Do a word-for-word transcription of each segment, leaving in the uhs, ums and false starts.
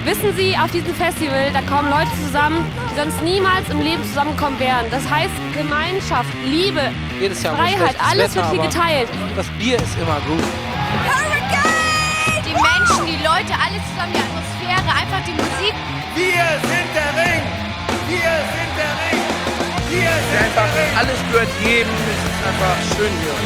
Wissen Sie, auf diesem Festival, da kommen Leute zusammen, die sonst niemals im Leben zusammenkommen wären. Das heißt Gemeinschaft, Liebe, Jedes Jahr Freiheit, alles Wetter, wird hier geteilt. Das Bier ist immer gut. Hurricane! Die Menschen, die Leute, alles zusammen, die Atmosphäre, einfach die Musik. Wir sind der Ring! Wir sind der Ring! Wir sind Einfach, der Ring! alles gehört jedem. Es ist einfach schön hier.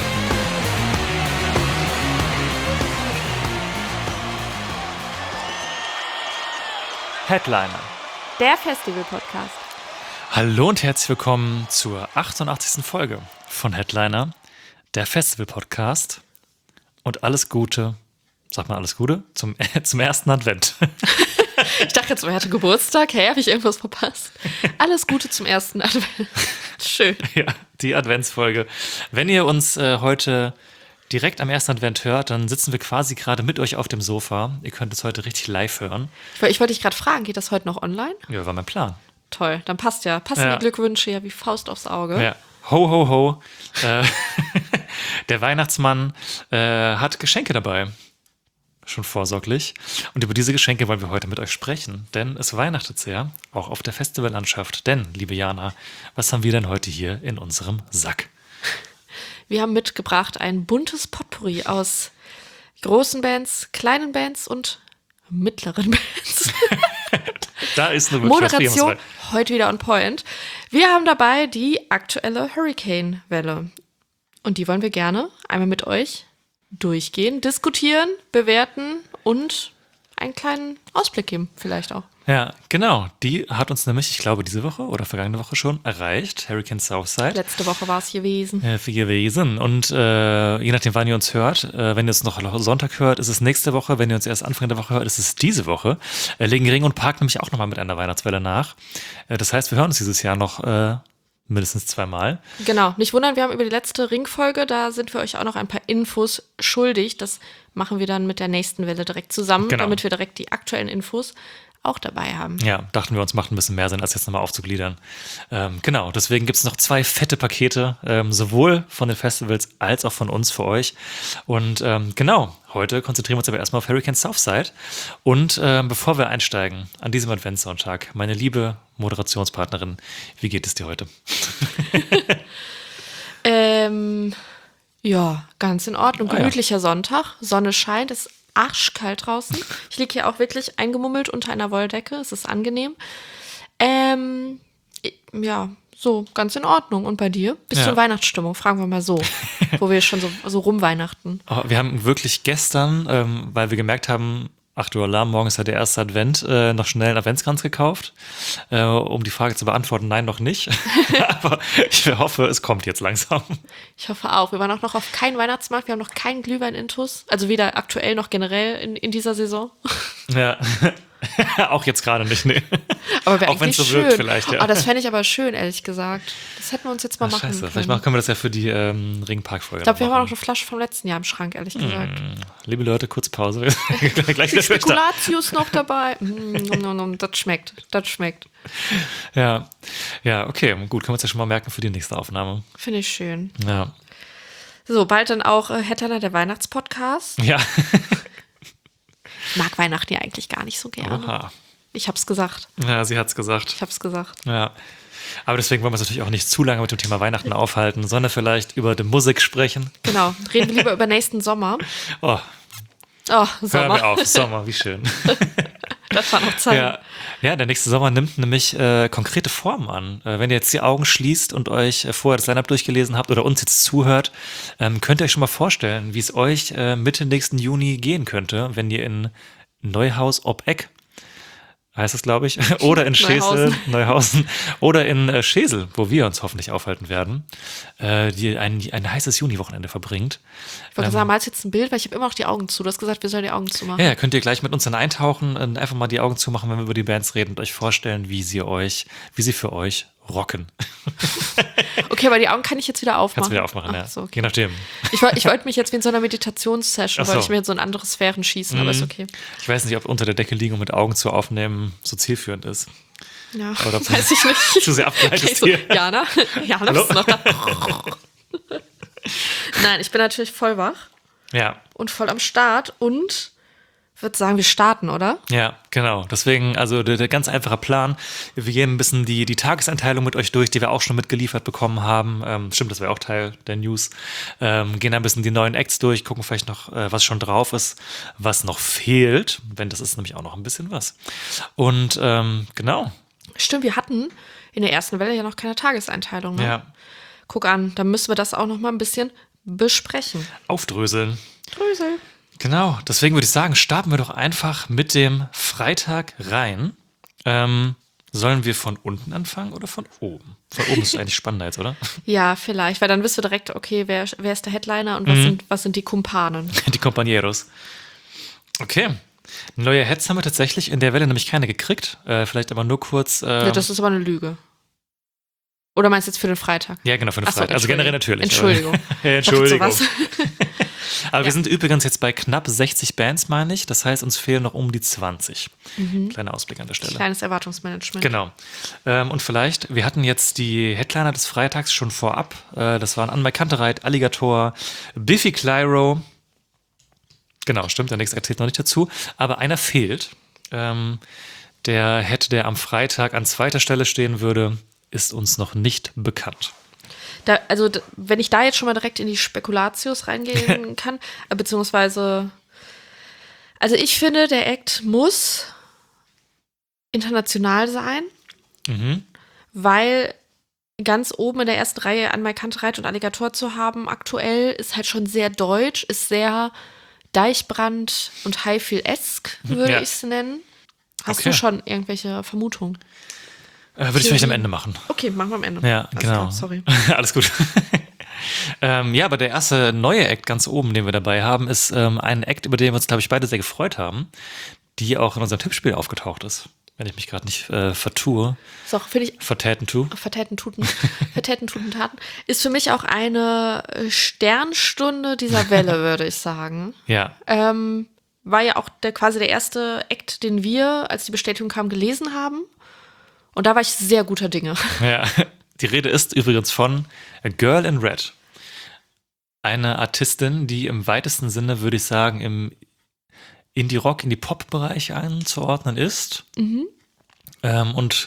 Headliner. Der Festival-Podcast. Hallo und herzlich willkommen zur achtundachtzigsten Folge von Headliner, der Festival-Podcast. Und alles Gute, sag mal alles Gute, zum, äh, zum ersten Advent. Ich dachte jetzt, er hatte Geburtstag. Hey, habe ich irgendwas verpasst? Alles Gute zum ersten Advent. Schön. Ja, die Adventsfolge. Wenn ihr uns äh, heute direkt am ersten Advent hört, dann sitzen wir quasi gerade mit euch auf dem Sofa. Ihr könnt es heute richtig live hören. Ich, ich wollte dich gerade fragen, geht das heute noch online? Ja, war mein Plan. Toll, dann passt ja. Passen Ja. die Glückwünsche ja wie Faust aufs Auge. Ja. Ho, ho, ho. Äh, der Weihnachtsmann äh, hat Geschenke dabei. Schon vorsorglich. Und über diese Geschenke wollen wir heute mit euch sprechen. Denn es weihnachtet sehr, auch auf der Festivallandschaft. Denn, liebe Jana, was haben wir denn heute hier in unserem Sack? Wir haben mitgebracht ein buntes Potpourri aus großen Bands, kleinen Bands und mittleren Bands. Da ist eine wirklich was für Moderation jemals. heute wieder on point. Wir haben dabei die aktuelle Hurricane-Welle. Und die wollen wir gerne einmal mit euch durchgehen, diskutieren, bewerten und einen kleinen Ausblick geben, vielleicht auch. Ja, genau. Die hat uns nämlich, ich glaube, diese Woche oder vergangene Woche schon erreicht. Hurricane Southside. Letzte Woche war es gewesen. Äh, für gewesen. Und äh, je nachdem, wann ihr uns hört, äh, wenn ihr es noch Sonntag hört, ist es nächste Woche. Wenn ihr uns erst Anfang der Woche hört, ist es diese Woche. Äh, legen Ring und Park nämlich auch nochmal mit einer Weihnachtswelle nach. Äh, das heißt, wir hören uns dieses Jahr noch äh, mindestens zweimal. Genau, nicht wundern, wir haben über die letzte Ringfolge, da sind wir euch auch noch ein paar Infos schuldig. Das machen wir dann mit der nächsten Welle direkt zusammen, Genau. damit wir direkt die aktuellen Infos auch dabei haben. Ja, dachten wir uns, macht ein bisschen mehr Sinn, als jetzt nochmal aufzugliedern. Ähm, genau, deswegen gibt es noch zwei fette Pakete, ähm, sowohl von den Festivals als auch von uns für euch. Und ähm, genau, heute konzentrieren wir uns aber erstmal auf Hurricane Southside. Und ähm, bevor wir einsteigen an diesem Adventssonntag, meine liebe Moderationspartnerin, wie geht es dir heute? Ähm, ja, ganz in Ordnung. Ah, ja. Gemütlicher Sonntag, Sonne scheint, es ist arschkalt draußen. Ich liege hier auch wirklich eingemummelt unter einer Wolldecke, es ist angenehm. Ähm, ja, so, ganz in Ordnung. Und bei dir? Bist Ja. du in Weihnachtsstimmung? Fragen wir mal so, wo wir schon so, so rumweihnachten. Oh, wir haben wirklich gestern, ähm, weil wir gemerkt haben, ach du Alarm, morgen ist ja der erste Advent, äh, noch schnell einen Adventskranz gekauft, äh, um die Frage zu beantworten, nein, noch nicht. Aber ich hoffe, es kommt jetzt langsam. Ich hoffe auch. Wir waren auch noch auf keinen Weihnachtsmarkt, wir haben noch keinen Glühwein-Intus. Also weder aktuell noch generell in, in dieser Saison. Ja, auch jetzt gerade nicht, nee. Aber wäre Auch wenn es eigentlich so wirkt schön. vielleicht, ja. Oh, das fände ich aber schön, ehrlich gesagt. Das hätten wir uns jetzt mal Ach, machen scheiße, können. vielleicht machen, können wir das ja für die ähm, Ringpark-Folge Ich glaube, wir haben auch noch machen. eine Flasche vom letzten Jahr im Schrank, ehrlich gesagt. Liebe Leute, kurz Pause. Gleich Die wieder für euch da. Spekulatius noch dabei. Mm, nom, nom, nom, das schmeckt, das schmeckt. Ja, ja, okay, gut, können wir uns ja schon mal merken für die nächste Aufnahme. Finde ich schön. Ja, So, bald dann auch äh, Headliner, der Weihnachtspodcast. ja. Ich mag Weihnachten ja eigentlich gar nicht so gerne. Oha. Ich hab's gesagt. Ja, sie hat's gesagt. Ich hab's gesagt. Ja. Aber deswegen wollen wir uns natürlich auch nicht zu lange mit dem Thema Weihnachten aufhalten, sondern vielleicht über die Musik sprechen. Genau. Reden wir lieber über nächsten Sommer. Oh, Oh, hören Sommer. wir auf. Sommer, wie schön. Das war noch Zeit. Ja, ja, der nächste Sommer nimmt nämlich äh, konkrete Formen an. Äh, wenn ihr jetzt die Augen schließt und euch äh, vorher das Line-Up durchgelesen habt oder uns jetzt zuhört, ähm, könnt ihr euch schon mal vorstellen, wie es euch äh, Mitte nächsten Juni gehen könnte, wenn ihr in Neuhaus ob Eck, heißt es, glaube ich, oder in Schesel, Neuhausen. Neuhausen, oder in äh, Schesel, wo wir uns hoffentlich aufhalten werden, äh, die ein, ein heißes Juni-Wochenende verbringt. Ich wollte sagen, malst jetzt ein Bild, weil ich habe immer noch die Augen zu. Du hast gesagt, wir sollen die Augen zumachen. Ja, könnt ihr gleich mit uns dann eintauchen und einfach mal die Augen zumachen, wenn wir über die Bands reden und euch vorstellen, wie sie euch, wie sie für euch rocken. Okay, aber die Augen kann ich jetzt wieder aufmachen. Kannst du wieder aufmachen, Ach, ja. so, okay. Je nachdem. Ich, woll- ich wollte mich jetzt wie in so einer Meditationssession, Ach so. wollte ich mir in so in andere Sphären schießen, aber ist okay. Ich weiß nicht, ob unter der Decke liegen und mit Augen zu aufnehmen so zielführend ist. Ja, Oder ob du weiß ich nicht. zu sehr abgleitest Okay, so, hier. Jana, Jana, Hallo? bist du noch da? Nein, ich bin natürlich voll wach Ja, und voll am Start und würde sagen, wir starten, oder? Ja, genau. Deswegen, also der, der ganz einfache Plan. Wir gehen ein bisschen die, die Tageseinteilung mit euch durch, die wir auch schon mitgeliefert bekommen haben. Ähm, stimmt, das wäre auch Teil der News. Ähm, gehen ein bisschen die neuen Acts durch, gucken vielleicht noch, äh, was schon drauf ist, was noch fehlt. Wenn das ist nämlich auch noch ein bisschen was. Und ähm, genau. Stimmt, wir hatten in der ersten Welle ja noch keine Tageseinteilung. Ne? Ja. Guck an, dann müssen wir das auch noch mal ein bisschen besprechen. Aufdröseln. Drösel. Genau, deswegen würde ich sagen, starten wir doch einfach mit dem Freitag rein. Ähm, sollen wir von unten anfangen oder von oben? Von oben ist eigentlich spannender jetzt, oder? Ja, vielleicht, weil dann wissen wir direkt, okay, wer, wer ist der Headliner und was, Mhm. sind, was sind die Kumpanen. Die Compañeros. Okay. Neue Heads haben wir tatsächlich in der Welle nämlich keine gekriegt. Äh, vielleicht aber nur kurz. Äh, Ja, das ist aber eine Lüge. Oder meinst du jetzt für den Freitag? ja, genau, für den Ach so, Freitag. Also generell natürlich. Entschuldigung. Aber, ja, Entschuldigung. Dachte sowas. Aber Ja. wir sind übrigens jetzt bei knapp sechzig Bands, meine ich. Das heißt, uns fehlen noch um die zwanzig. Kleiner Ausblick an der Stelle. Kleines Erwartungsmanagement. Genau. Ähm, und vielleicht, wir hatten jetzt die Headliner des Freitags schon vorab. Äh, das waren Anmai Kantereit, Alligator, Biffy Clyro. Genau, stimmt, der nächste erzählt noch nicht dazu. Aber einer fehlt. Ähm, der Head, der am Freitag an zweiter Stelle stehen würde, ist uns noch nicht bekannt. Da, also, d- wenn ich da jetzt schon mal direkt in die Spekulatius reingehen kann, äh, beziehungsweise, also ich finde, der Act muss international sein, Mhm. weil ganz oben in der ersten Reihe Anmai Kantereit und Alligator zu haben, aktuell ist halt schon sehr deutsch, ist sehr Deichbrand und Highfield-esque, würde Ja. ich es nennen. Hast Okay. du schon irgendwelche Vermutungen? Äh, würde ich vielleicht am Ende machen. Okay, machen wir am Ende. Ja, Alles genau. klar, sorry. Alles gut. ähm, ja, aber der erste neue Act ganz oben, den wir dabei haben, ist ähm, ein Act, über den wir uns, glaube ich, beide sehr gefreut haben, die auch in unserem Tippspiel aufgetaucht ist. Wenn ich mich gerade nicht äh, vertue. So, finde ich Vertäten tu. Vertäten Tuten, Vertäten Tuten Taten, ist für mich auch eine äh, Sternstunde dieser Welle, würde ich sagen. Ja. Ähm, war ja auch der, quasi der erste Act, den wir, als die Bestätigung kam, gelesen haben. Und da war ich sehr guter Dinge. Ja. Die Rede ist übrigens von A Girl in Red. Eine Artistin, die im weitesten Sinne, würde ich sagen, im Indie-Rock, Indie-Pop-Bereich einzuordnen ist. Mhm. Ähm, und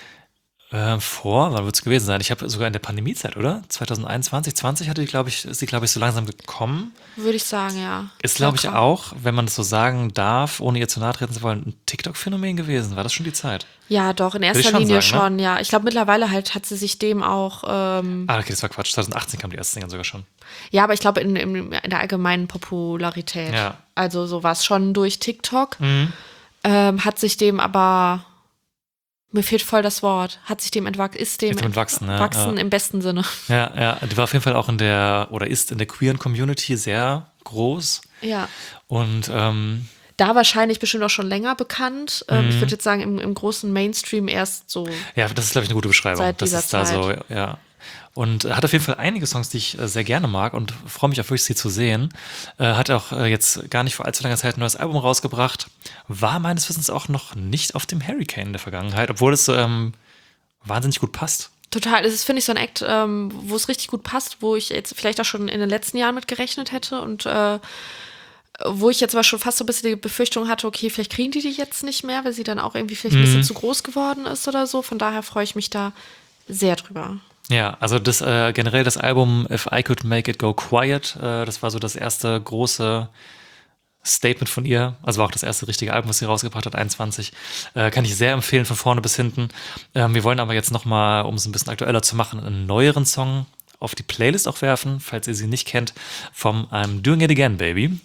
äh, vor, wann wird es gewesen sein? Ich habe sogar in der Pandemiezeit, oder? zwanzig einundzwanzig, zwanzig hatte die, glaube ich, ist sie, glaube ich, so langsam gekommen. Würde ich sagen, ja. Ist, glaube ich, Locker. auch, wenn man das so sagen darf, ohne ihr zu nahe treten zu wollen, ein TikTok-Phänomen gewesen. War das schon die Zeit? Ja, doch, in ich erster schon Linie sagen, schon, ja. Ich glaube, mittlerweile halt hat sie sich dem auch, ähm, Ah, okay, das war Quatsch. zwanzig achtzehn kam die erste Single sogar schon. ja, aber ich glaube, in, in, in der allgemeinen Popularität. Ja. Also so war es schon durch TikTok. Mhm. Ähm, hat sich dem aber, mir fehlt voll das Wort, hat sich dem entwachsen, ist dem Ist dem entwachsen, ja, entwachsen ja. im besten Sinne. Ja, ja, die war auf jeden Fall auch in der, oder ist in der queeren Community sehr groß. Ja. Und ähm, Da wahrscheinlich bestimmt auch schon länger bekannt. Ähm, Mhm. ich würde jetzt sagen, im, im großen Mainstream erst so. ja, das ist, glaube ich, eine gute Beschreibung. Seit das dieser ist da so, ja. Und äh, hat auf jeden Fall einige Songs, die ich äh, sehr gerne mag und freue mich auch wirklich, sie zu sehen. Äh, hat auch äh, jetzt gar nicht vor allzu langer Zeit ein neues Album rausgebracht. War meines Wissens auch noch nicht auf dem Hurricane in der Vergangenheit, obwohl es ähm, wahnsinnig gut passt. Total. Es ist, finde ich, so ein Act, ähm, wo es richtig gut passt, wo ich jetzt vielleicht auch schon in den letzten Jahren mit gerechnet hätte und äh, wo ich jetzt aber schon fast so ein bisschen die Befürchtung hatte, okay, vielleicht kriegen die die jetzt nicht mehr, weil sie dann auch irgendwie vielleicht ein bisschen zu groß geworden ist oder so. Von daher freue ich mich da sehr drüber. Ja, also das äh, generell das Album If I Could Make It Go Quiet, äh, das war so das erste große Statement von ihr, also war auch das erste richtige Album, was sie rausgebracht hat, einundzwanzig. Äh, kann ich sehr empfehlen, von vorne bis hinten. Ähm, wir wollen aber jetzt nochmal, um es ein bisschen aktueller zu machen, einen neueren Song auf die Playlist auch werfen, falls ihr sie nicht kennt, vom I'm Doing It Again, Baby.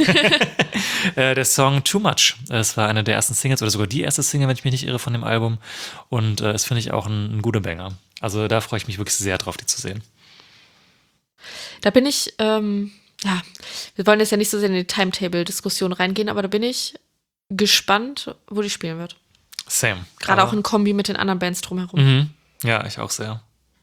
äh, der Song Too Much. Es war eine der ersten Singles oder sogar die erste Single, wenn ich mich nicht irre, von dem Album. Und äh, das finde ich auch ein, ein guter Banger. Also da freue ich mich wirklich sehr drauf, die zu sehen. Da bin ich, ähm, ja, wir wollen jetzt ja nicht so sehr in die Timetable-Diskussion reingehen, aber da bin ich gespannt, wo die spielen wird. Same. Gerade Aber- auch in Kombi mit den anderen Bands drumherum. Mhm. Ja, ich auch sehr.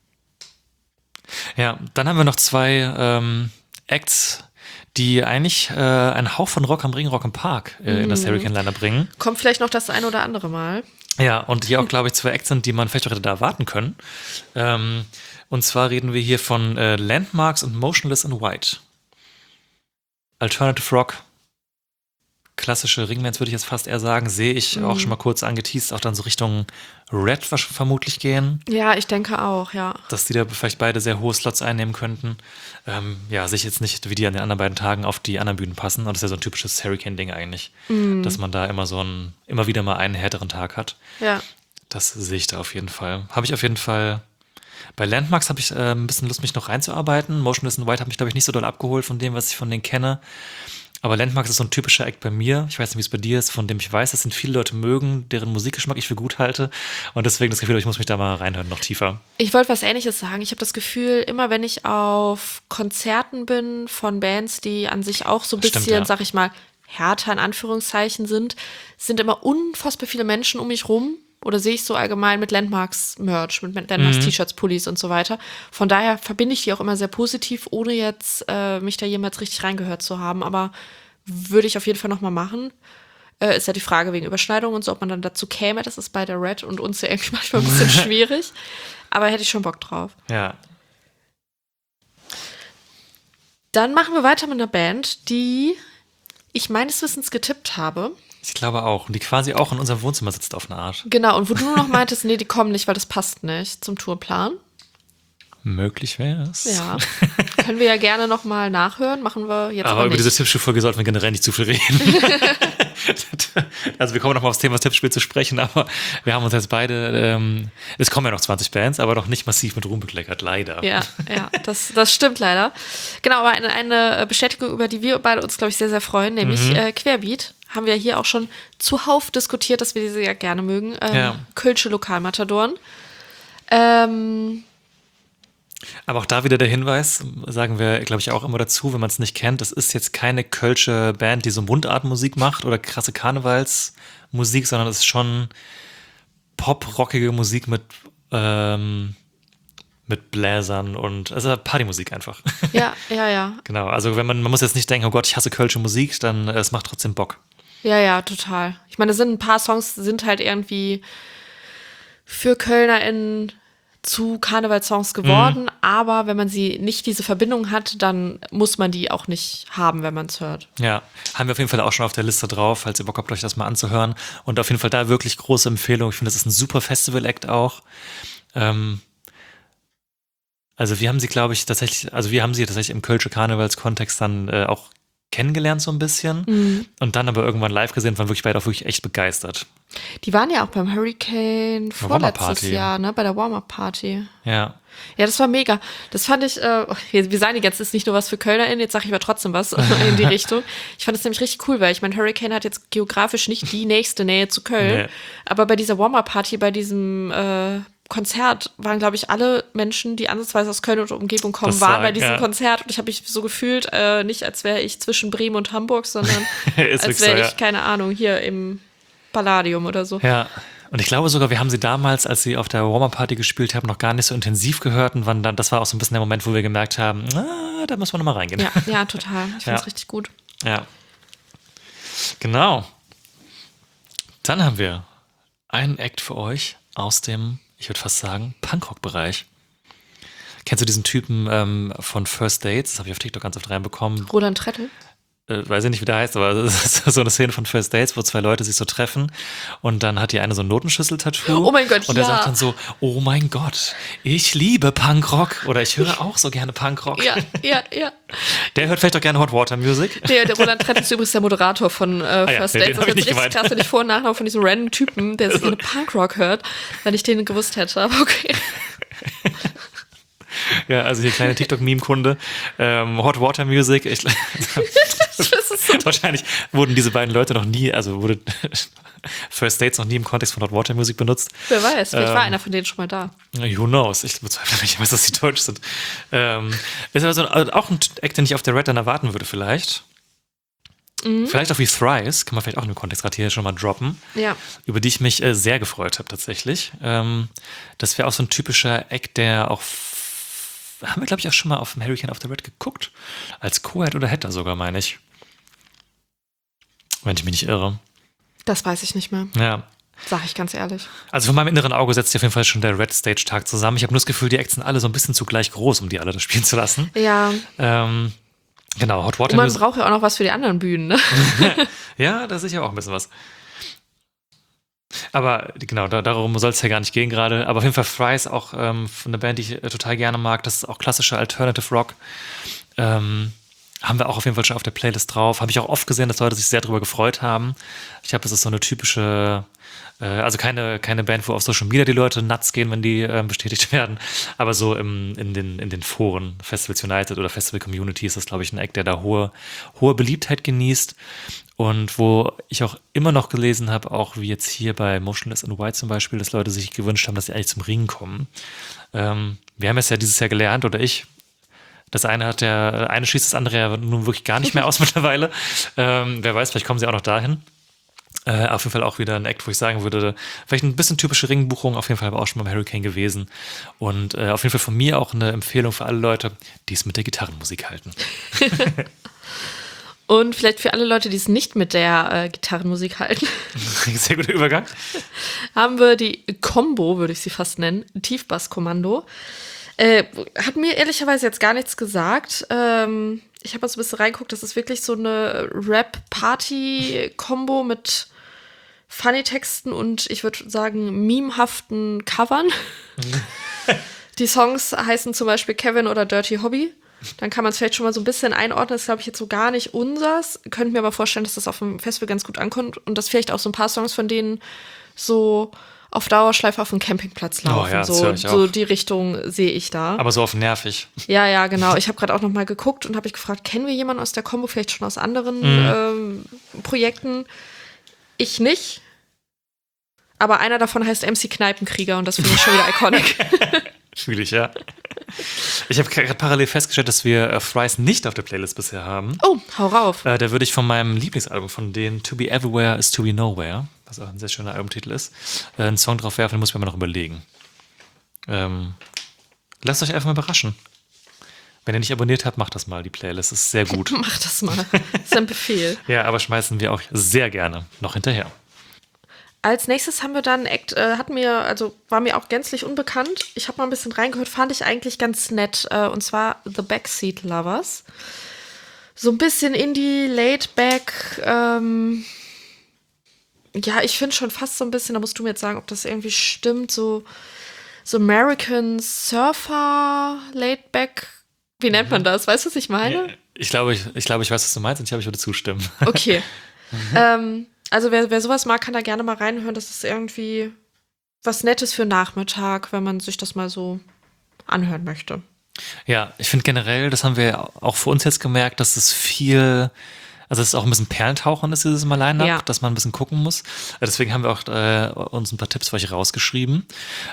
Ja, dann haben wir noch zwei ähm, Acts, die eigentlich äh, einen Hauch von Rock am Ring, Rock im Park äh, in das Hurricane Liner bringen. Kommt vielleicht noch das ein oder andere Mal. Ja, und hier auch, glaube ich, zwei Acts sind, die man vielleicht auch hätte da erwarten können. Ähm, und zwar reden wir hier von äh, Landmarks und Motionless in White. Alternative Rock. klassische Ringbands, würde ich jetzt fast eher sagen, sehe ich Mhm. auch schon mal kurz angeteased, auch dann so Richtung Red wasch- vermutlich gehen, Ja, ich denke auch, ja. dass die da vielleicht beide sehr hohe Slots einnehmen könnten. Ähm, ja, sehe ich jetzt nicht, wie die an den anderen beiden Tagen auf die anderen Bühnen passen. Und das ist ja so ein typisches Hurricane-Ding eigentlich, Mhm. dass man da immer so einen, immer wieder mal einen härteren Tag hat. Ja. Das sehe ich da auf jeden Fall. Habe ich auf jeden Fall. Bei Landmarks habe ich äh, ein bisschen Lust, mich noch reinzuarbeiten. Motionless in White hat mich, glaube ich, nicht so doll abgeholt von dem, was ich von denen kenne. Aber Landmarks ist so ein typischer Act bei mir. Ich weiß nicht, wie es bei dir ist, von dem ich weiß, dass sind viele Leute mögen, deren Musikgeschmack ich für gut halte. Und deswegen das Gefühl, ich muss mich da mal reinhören, noch tiefer. Ich wollte was Ähnliches sagen. Ich habe das Gefühl, immer wenn ich auf Konzerten bin von Bands, die an sich auch so ein bisschen, Stimmt, ja. sag ich mal, härter in Anführungszeichen sind, sind immer unfassbar viele Menschen um mich rum. Oder sehe ich so allgemein mit Landmarks-Merch, mit Landmarks-T-Shirts, Pullis und so weiter. Von daher verbinde ich die auch immer sehr positiv, ohne jetzt äh, mich da jemals richtig reingehört zu haben. Aber würde ich auf jeden Fall nochmal machen. Äh, ist ja die Frage wegen Überschneidung und so, ob man dann dazu käme. Das ist bei der Red und uns ja irgendwie manchmal ein bisschen schwierig. Aber hätte ich schon Bock drauf. Ja. Dann machen wir weiter mit einer Band, die ich meines Wissens getippt habe. Ich glaube auch. Und die quasi auch in unserem Wohnzimmer sitzt auf eine Art. Genau, und wo du noch meintest, nee, die kommen nicht, weil das passt nicht zum Tourplan. Möglich wäre es. Ja, können wir ja gerne nochmal nachhören. Machen wir jetzt aber, Aber über nicht. diese Tippspielfolge sollten wir generell nicht zu viel reden. Also wir kommen nochmal aufs Thema Tippspiel zu sprechen, aber wir haben uns jetzt beide, ähm, es kommen ja noch zwanzig Bands, aber noch nicht massiv mit Ruhm bekleckert, leider. Ja, ja, das, das stimmt leider. Genau, aber eine, eine Bestätigung, über die wir beide uns, glaube ich, sehr, sehr freuen, nämlich Mhm. äh, Querbeat. Haben wir hier auch schon zuhauf diskutiert, dass wir diese ja gerne mögen. Ähm, Ja. Kölsche Lokalmatadoren. Ähm, Aber auch da wieder der Hinweis, sagen wir, glaube ich, auch immer dazu, wenn man es nicht kennt, es ist jetzt keine kölsche Band, die so Mundartmusik macht oder krasse Karnevalsmusik, sondern es ist schon pop-rockige Musik mit, ähm, mit Bläsern und also Partymusik einfach. ja, ja, ja. Genau, also wenn man, man muss jetzt nicht denken, oh Gott, ich hasse kölsche Musik, dann äh, es macht trotzdem Bock. Ja, ja, total. Ich meine, es sind ein paar Songs, sind halt irgendwie für KölnerInnen zu Karnevalssongs geworden, aber wenn man sie nicht diese Verbindung hat, dann muss man die auch nicht haben, wenn man es hört. Ja, haben wir auf jeden Fall auch schon auf der Liste drauf, falls ihr Bock habt, euch das mal anzuhören. Und auf jeden Fall da wirklich große Empfehlung. Ich finde, das ist ein super Festival-Act auch. Ähm, also wir haben sie, glaube ich, tatsächlich, also wir haben sie tatsächlich im Kölsche Karnevalskontext dann äh, auch kennengelernt so ein bisschen und dann aber irgendwann live gesehen, waren wirklich beide auch wirklich echt begeistert. Die waren ja auch beim Hurricane vorletztes Warm-Up-Party. Jahr, ne, bei der Warm-Up-Party. Ja. Ja, das war mega. Das fand ich, äh, wir sagen jetzt ist nicht nur was für KölnerInnen, jetzt sage ich aber trotzdem was in die Richtung. Ich fand das nämlich richtig cool, weil ich meine, Hurricane hat jetzt geografisch nicht die nächste Nähe zu Köln, Nee. aber bei dieser Warm-Up-Party, bei diesem äh, Konzert waren, glaube ich, alle Menschen, die ansatzweise aus Köln und Umgebung kommen, Das waren sagen, bei diesem ja. Konzert und ich habe mich so gefühlt, äh, nicht als wäre ich zwischen Bremen und Hamburg, sondern Ist als wirklich wäre so, ich, ja. keine Ahnung, hier im Palladium oder so. Ja. Und ich glaube sogar, wir haben sie damals, als sie auf der Warm-Up-Party gespielt haben, noch gar nicht so intensiv gehört und waren dann, das war auch so ein bisschen der Moment, wo wir gemerkt haben, ah, da müssen wir nochmal reingehen. Ja, ja, total. Ich finde es Ja. richtig gut. Ja. Genau. Dann haben wir einen Act für euch aus dem, ich würde fast sagen, Punkrock-Bereich. Kennst du diesen Typen ähm, von First Dates? Das habe ich auf TikTok ganz oft reinbekommen. Roland Trettel. Äh, weiß ich nicht, wie der heißt, aber das ist so eine Szene von First Dates, wo zwei Leute sich so treffen und dann hat die eine so ein Notenschüssel-Tattoo. Oh mein Gott, Und er ja. sagt dann so, oh mein Gott, ich liebe Punkrock oder ich höre auch so gerne Punkrock. Ja, ja, ja. Der hört vielleicht auch gerne Hot Water Music. Der, der Roland Trettel ist übrigens der Moderator von äh, Ah ja, First den- Dates. den hab Das ist ich jetzt nicht richtig gemeint. krass, wenn ich Vor- und Nachname von diesem random Typen, der so gerne Punkrock hört, wenn ich den gewusst hätte. Aber okay. Ja, also hier kleine TikTok-Meme-Kunde. Ähm, Hot Water Music. Ich, Das ist so wahrscheinlich wurden diese beiden Leute noch nie, also wurde First Dates noch nie im Kontext von Hot Water Music benutzt. Wer weiß, vielleicht war Ähm, einer von denen schon mal da. Who knows? Ich bezweifle nicht, ich weiß, dass die deutsch sind. Ähm, ist aber so, also auch ein Act, den ich auf der Red dann erwarten würde vielleicht. Vielleicht auch wie Thrice, kann man vielleicht auch in dem Kontext gerade hier schon mal droppen, Ja. über die ich mich äh, sehr gefreut habe tatsächlich. Ähm, das wäre auch so ein typischer Act, der auch, f- haben wir glaube ich auch schon mal auf dem Hurricane of the Red geguckt, als Co-Head oder Header sogar, meine ich. Wenn ich mich nicht irre. Das weiß ich nicht mehr, Ja. sag ich ganz ehrlich. Also von meinem inneren Auge setzt sich auf jeden Fall schon der Red Stage-Tag zusammen. Ich habe nur das Gefühl, die Acts sind alle so ein bisschen zu gleich groß, um die alle da spielen zu lassen. Ja, Ähm, genau, Hot Water und man Music. braucht ja auch noch was für die anderen Bühnen, ne? Ja, da ist sicher auch ein bisschen was. Aber genau, da, darum soll es ja gar nicht gehen gerade. Aber auf jeden Fall Fries auch ähm, eine Band, die ich äh, total gerne mag. Das ist auch klassischer Alternative Rock. Ähm, haben wir auch auf jeden Fall schon auf der Playlist drauf. Habe ich auch oft gesehen, dass Leute sich sehr darüber gefreut haben. Ich glaube, das ist so eine typische, äh, also keine, keine Band, wo auf Social Media die Leute nuts gehen, wenn die äh, bestätigt werden. Aber so im, in, den, in den Foren, Festivals United oder Festival Community ist das, glaube ich, ein Act, der da hohe, hohe Beliebtheit genießt. Und wo ich auch immer noch gelesen habe, auch wie jetzt hier bei Motionless in White zum Beispiel, dass Leute sich gewünscht haben, dass sie eigentlich zum Ring kommen. Ähm, wir haben es ja dieses Jahr gelernt, oder ich, das eine hat ja, eine schließt das andere ja nun wirklich gar nicht mehr aus mittlerweile. Ähm, wer weiß, vielleicht kommen sie auch noch dahin. Äh, auf jeden Fall auch wieder ein Act, wo ich sagen würde, vielleicht ein bisschen typische Ringbuchung, auf jeden Fall aber auch schon beim Hurricane gewesen. Und äh, auf jeden Fall von mir auch eine Empfehlung für alle Leute, die es mit der Gitarrenmusik halten. Und vielleicht für alle Leute, die es nicht mit der äh, Gitarrenmusik halten, sehr guter Übergang, haben wir die Combo, würde ich sie fast nennen, Tiefbass-Kommando. Äh, hat mir ehrlicherweise jetzt gar nichts gesagt. Ähm, ich habe mal so ein bisschen reingeguckt, das ist wirklich so eine Rap-Party-Kombo mit Funny-Texten und ich würde sagen memehaften Covern. Die Songs heißen zum Beispiel Kevin oder Dirty Hobby. Dann kann man es vielleicht schon mal so ein bisschen einordnen. Das ist, glaube ich, jetzt so gar nicht unsers. Könnte mir aber vorstellen, dass das auf dem Festival ganz gut ankommt und dass vielleicht auch so ein paar Songs von denen so auf Dauerschleife auf dem Campingplatz laufen. Oh ja, das so, höre ich auch. so die Richtung sehe ich da. aber so auf nervig. Ja, ja, genau. Ich habe gerade auch noch mal geguckt und habe ich gefragt, kennen wir jemanden aus der Combo, vielleicht schon aus anderen Mhm. ähm, Projekten? Ich nicht. Aber einer davon heißt M C Kneipenkrieger und das finde ich schon wieder iconic. Schwierig, ja. Ich habe gerade parallel festgestellt, dass wir äh, Fries nicht auf der Playlist bisher haben. Oh, hau rauf. Äh, da würde ich von meinem Lieblingsalbum, von denen To Be Everywhere is To Be Nowhere, was auch ein sehr schöner Albumtitel ist, äh, einen Song drauf werfen, den muss ich mir mal noch überlegen. Ähm, lasst euch einfach mal überraschen. Wenn ihr nicht abonniert habt, macht das mal, die Playlist ist sehr gut. Mach das mal. Das ist ein Befehl. Ja, aber schmeißen wir auch sehr gerne noch hinterher. Als nächstes haben wir dann ein Act, äh, hat mir, also war mir auch gänzlich unbekannt. Ich habe mal ein bisschen reingehört, fand ich eigentlich ganz nett. Äh, und zwar The Backseat Lovers. So ein bisschen Indie, laid back. Ähm, ja, ich finde schon fast so ein bisschen, da musst du mir jetzt sagen, ob das irgendwie stimmt, so, so American Surfer, laid back. Wie nennt man das? Weißt du, was ich meine? Ich glaube, ich, ich, glaube, ich weiß, was du meinst und ich glaube, ich würde zustimmen. Okay. ähm, also wer, wer sowas mag, kann da gerne mal reinhören. Das ist irgendwie was Nettes für Nachmittag, wenn man sich das mal so anhören möchte. Ja, ich finde generell, das haben wir auch für uns jetzt gemerkt, dass es viel, also es ist auch ein bisschen Perlentauchen ist dieses Mal Line-Up, Ja. dass man ein bisschen gucken muss. Deswegen haben wir auch äh, uns ein paar Tipps für euch rausgeschrieben.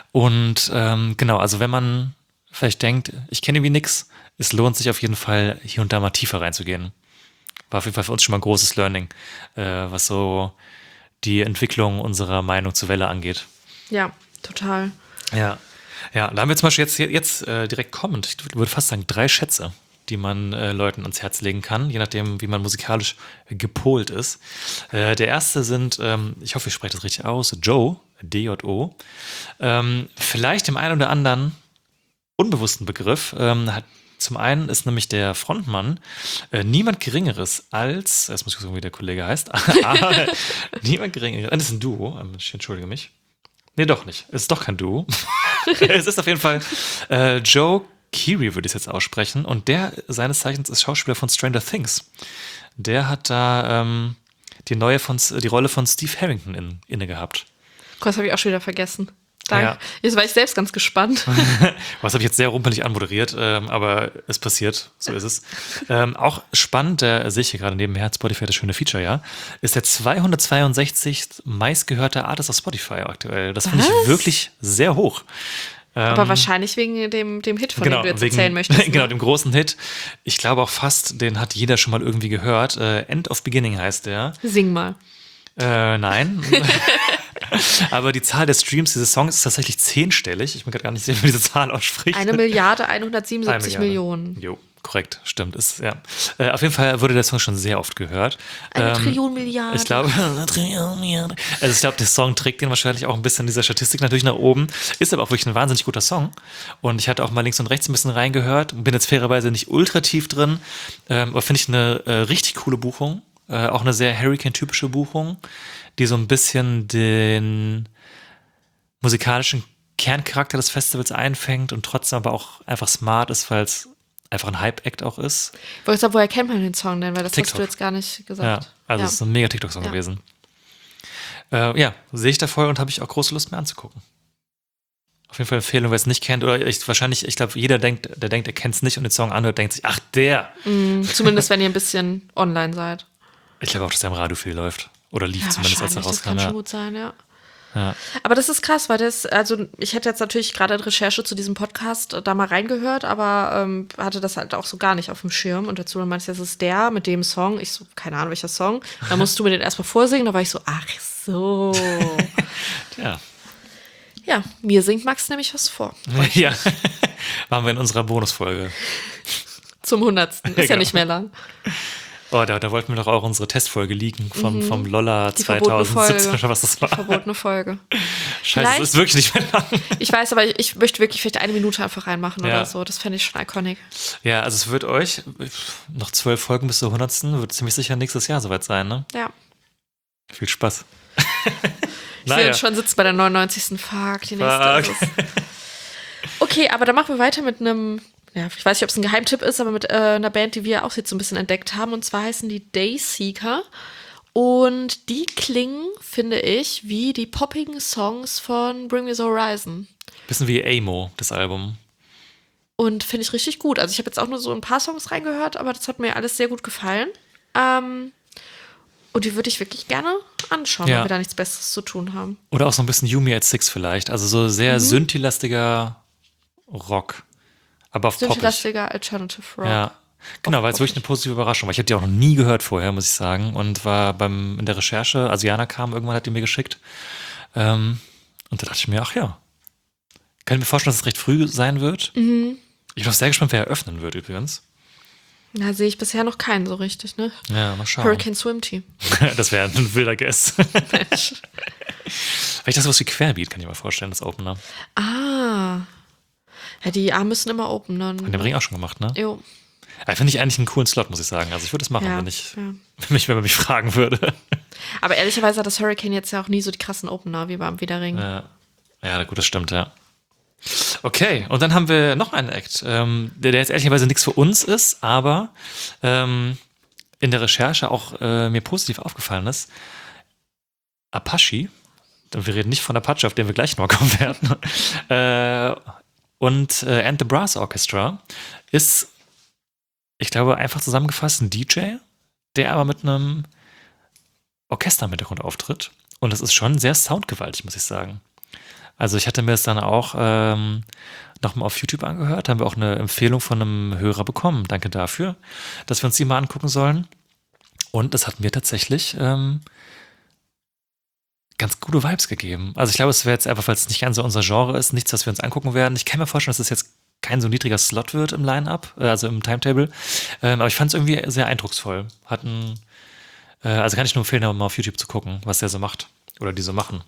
Und ähm, genau, also wenn man vielleicht denkt, ich kenne irgendwie nix, es lohnt sich auf jeden Fall, hier und da mal tiefer reinzugehen. War auf jeden Fall für uns schon mal ein großes Learning, äh, was so die Entwicklung unserer Meinung zur Welle angeht. Ja, total. Ja, ja, da haben wir zum Beispiel jetzt, jetzt äh, direkt kommend, ich würde fast sagen, drei Schätze, die man äh, Leuten ans Herz legen kann, je nachdem, wie man musikalisch gepolt ist. Äh, der erste sind, ähm, ich hoffe, ich spreche das richtig aus, Joe, D J O. Ähm, vielleicht dem einen oder anderen unbewussten Begriff, ähm, hat zum einen ist nämlich der Frontmann äh, niemand Geringeres als, jetzt muss ich gucken, wie der Kollege heißt, aber niemand Geringeres, das ist ein Duo, ich entschuldige mich. Nee, doch nicht, es ist doch kein Duo. Es ist auf jeden Fall äh, Joe Keery, würde ich es jetzt aussprechen, und der seines Zeichens ist Schauspieler von Stranger Things. Der hat da ähm, die, neue von, die Rolle von Steve Harrington in, inne gehabt. Das habe ich auch schon wieder vergessen. Danke. Ja. Jetzt war ich selbst ganz gespannt. Was habe ich jetzt sehr rumpelig anmoderiert, ähm, aber es passiert, so ist es. Ähm, auch spannend, der sehe ich hier gerade nebenher, Spotify, das schöne Feature, ja, ist der zweihundertzweiundsechzig meistgehörte Artist auf Spotify aktuell. Das finde ich Was? wirklich sehr hoch. Aber wahrscheinlich wegen dem, dem Hit, von Genau, dem du jetzt wegen, erzählen möchtest. Ne? genau, dem großen Hit. Ich glaube auch fast, den hat jeder schon mal irgendwie gehört. Äh, End of Beginning heißt der. Sing mal. Äh, nein. Aber die Zahl der Streams dieses Songs ist tatsächlich zehnstellig. Ich bin gerade gar nicht sicher, wie man diese Zahl ausspricht. Eine Milliarde hundertsiebenundsiebzig Eine Milliarde. Millionen. Jo, korrekt, stimmt. Ist, ja. Äh, auf jeden Fall wurde der Song schon sehr oft gehört. Eine Ähm, Trillion Milliarden. Ich glaube, eine Trillion Milliarden. Also ich glaube, der Song trägt den wahrscheinlich auch ein bisschen in dieser Statistik natürlich nach oben. Ist aber auch wirklich ein wahnsinnig guter Song. Und ich hatte auch mal links und rechts ein bisschen reingehört. Bin jetzt fairerweise nicht ultra tief drin. Ähm, aber finde ich eine äh, richtig coole Buchung. Äh, auch eine sehr Hurricane-typische Buchung, die so ein bisschen den musikalischen Kerncharakter des Festivals einfängt und trotzdem aber auch einfach smart ist, weil es einfach ein Hype-Act auch ist. Wo ich sag, woher kennt man den Song denn? Weil das TikTok. hast du jetzt gar nicht gesagt. Ja, also es ist ein mega TikTok-Song Ja. gewesen. Äh, ja, sehe ich da voll und habe ich auch große Lust, mir anzugucken. Auf jeden Fall Empfehlung, wer es nicht kennt. Oder ich, wahrscheinlich, ich glaube, jeder denkt, der denkt, er kennt es nicht und den Song anhört, denkt sich, ach, der. Mm, zumindest, wenn ihr ein bisschen online seid. Ich glaube auch, dass der im Radio viel läuft. Oder lief Ja, zumindest, als er wahrscheinlich, das kann rauskam. schon Ja. gut sein, ja. Ja. Aber das ist krass, weil das, also ich hätte jetzt natürlich gerade in Recherche zu diesem Podcast da mal reingehört, aber ähm, hatte das halt auch so gar nicht auf dem Schirm. Und dazu meinte ich, das ist der mit dem Song. Ich so, keine Ahnung, welcher Song. Da musst du mir den erstmal vorsingen. Da war ich so, ach so. Ja. Ja, mir singt Max nämlich was vor. Ja. Waren wir in unserer Bonusfolge. Zum Hundertsten. Ist ja Genau. nicht mehr lang. Oh, da, da wollten wir doch auch unsere Testfolge leaken vom, Mhm. vom Lolla Die verbotene zweitausendsiebzehn Folge. oder was das war. Verbotene Folge. Scheiße, das ist wirklich nicht mehr lang. Ich weiß, aber ich möchte wirklich vielleicht eine Minute einfach reinmachen Ja. oder so. Das fände ich schon iconic. Ja, also es wird euch noch zwölf Folgen bis zur hundertsten wird ziemlich sicher nächstes Jahr soweit sein, ne? Ja. Viel Spaß. Ich sehe uns schon sitzen bei der neunundneunzigsten Fuck, die nächste Fuck. ist es. Okay, aber dann machen wir weiter mit einem, ja, ich weiß nicht, ob es ein Geheimtipp ist, aber mit äh, einer Band, die wir auch jetzt so ein bisschen entdeckt haben. Und zwar heißen die Dayseeker. Und die klingen, finde ich, wie die poppigen Songs von Bring Me the Horizon. Bisschen wie Amo, das Album. Und finde ich richtig gut. Also ich habe jetzt auch nur so ein paar Songs reingehört, aber das hat mir alles sehr gut gefallen. Ähm, und die würde ich wirklich gerne anschauen, Ja. wenn wir da nichts Besseres zu tun haben. Oder auch so ein bisschen You Me at Six vielleicht. Also so sehr Mhm. synthi-lastiger Rock. Aber auf poppig. Synthi-lastiger Alternative Rock. Ja. Genau, war jetzt wirklich eine positive Überraschung, weil ich habe die auch noch nie gehört vorher, muss ich sagen. Und war beim in der Recherche, also Jana kam, irgendwann hat die mir geschickt. Ähm, und da dachte ich mir, ach ja. Kann ich mir vorstellen, dass es recht früh sein wird. Mhm. Ich bin auch sehr gespannt, wer eröffnen wird übrigens. Da sehe ich bisher noch keinen so richtig, ne? Ja, mal schauen. Hurricane Swim Team. Das wäre ein wilder Guess. Vielleicht das was wie Querbeat, kann ich mir vorstellen, das Opener. Ah. Ja, die A müssen immer open dann. Haben den Ring auch schon gemacht, ne? Jo. Ja, finde ich eigentlich einen coolen Slot, muss ich sagen. Also ich würde es machen, Ja, wenn ich, ja. wenn mich, wenn man mich fragen würde. Aber ehrlicherweise hat das Hurricane jetzt ja auch nie so die krassen Opener wie beim Wiederring. Ja. Ja, gut, das stimmt, ja. Okay, und dann haben wir noch einen Act, ähm, der, der jetzt ehrlicherweise nichts für uns ist, aber ähm, in der Recherche auch äh, mir positiv aufgefallen ist. Apache, wir reden nicht von Apache, auf den wir gleich noch kommen werden, äh, und äh, And the Brass Orchestra ist, ich glaube, einfach zusammengefasst ein D J, der aber mit einem Orchester im Hintergrund auftritt. Und das ist schon sehr soundgewaltig, muss ich sagen. Also ich hatte mir das dann auch ähm, nochmal auf YouTube angehört, haben wir auch eine Empfehlung von einem Hörer bekommen. Danke dafür, dass wir uns die mal angucken sollen. Und das hat mir tatsächlich ähm, ganz gute Vibes gegeben. Also ich glaube, es wäre jetzt einfach, weil es nicht ganz so unser Genre ist, nichts, was wir uns angucken werden. Ich kann mir vorstellen, dass es jetzt kein so niedriger Slot wird im Line-Up, äh, also im Timetable. Ähm, aber ich fand es irgendwie sehr eindrucksvoll. Hatten, äh, also kann ich nur empfehlen, mal auf YouTube zu gucken, was der so macht. Oder die so machen.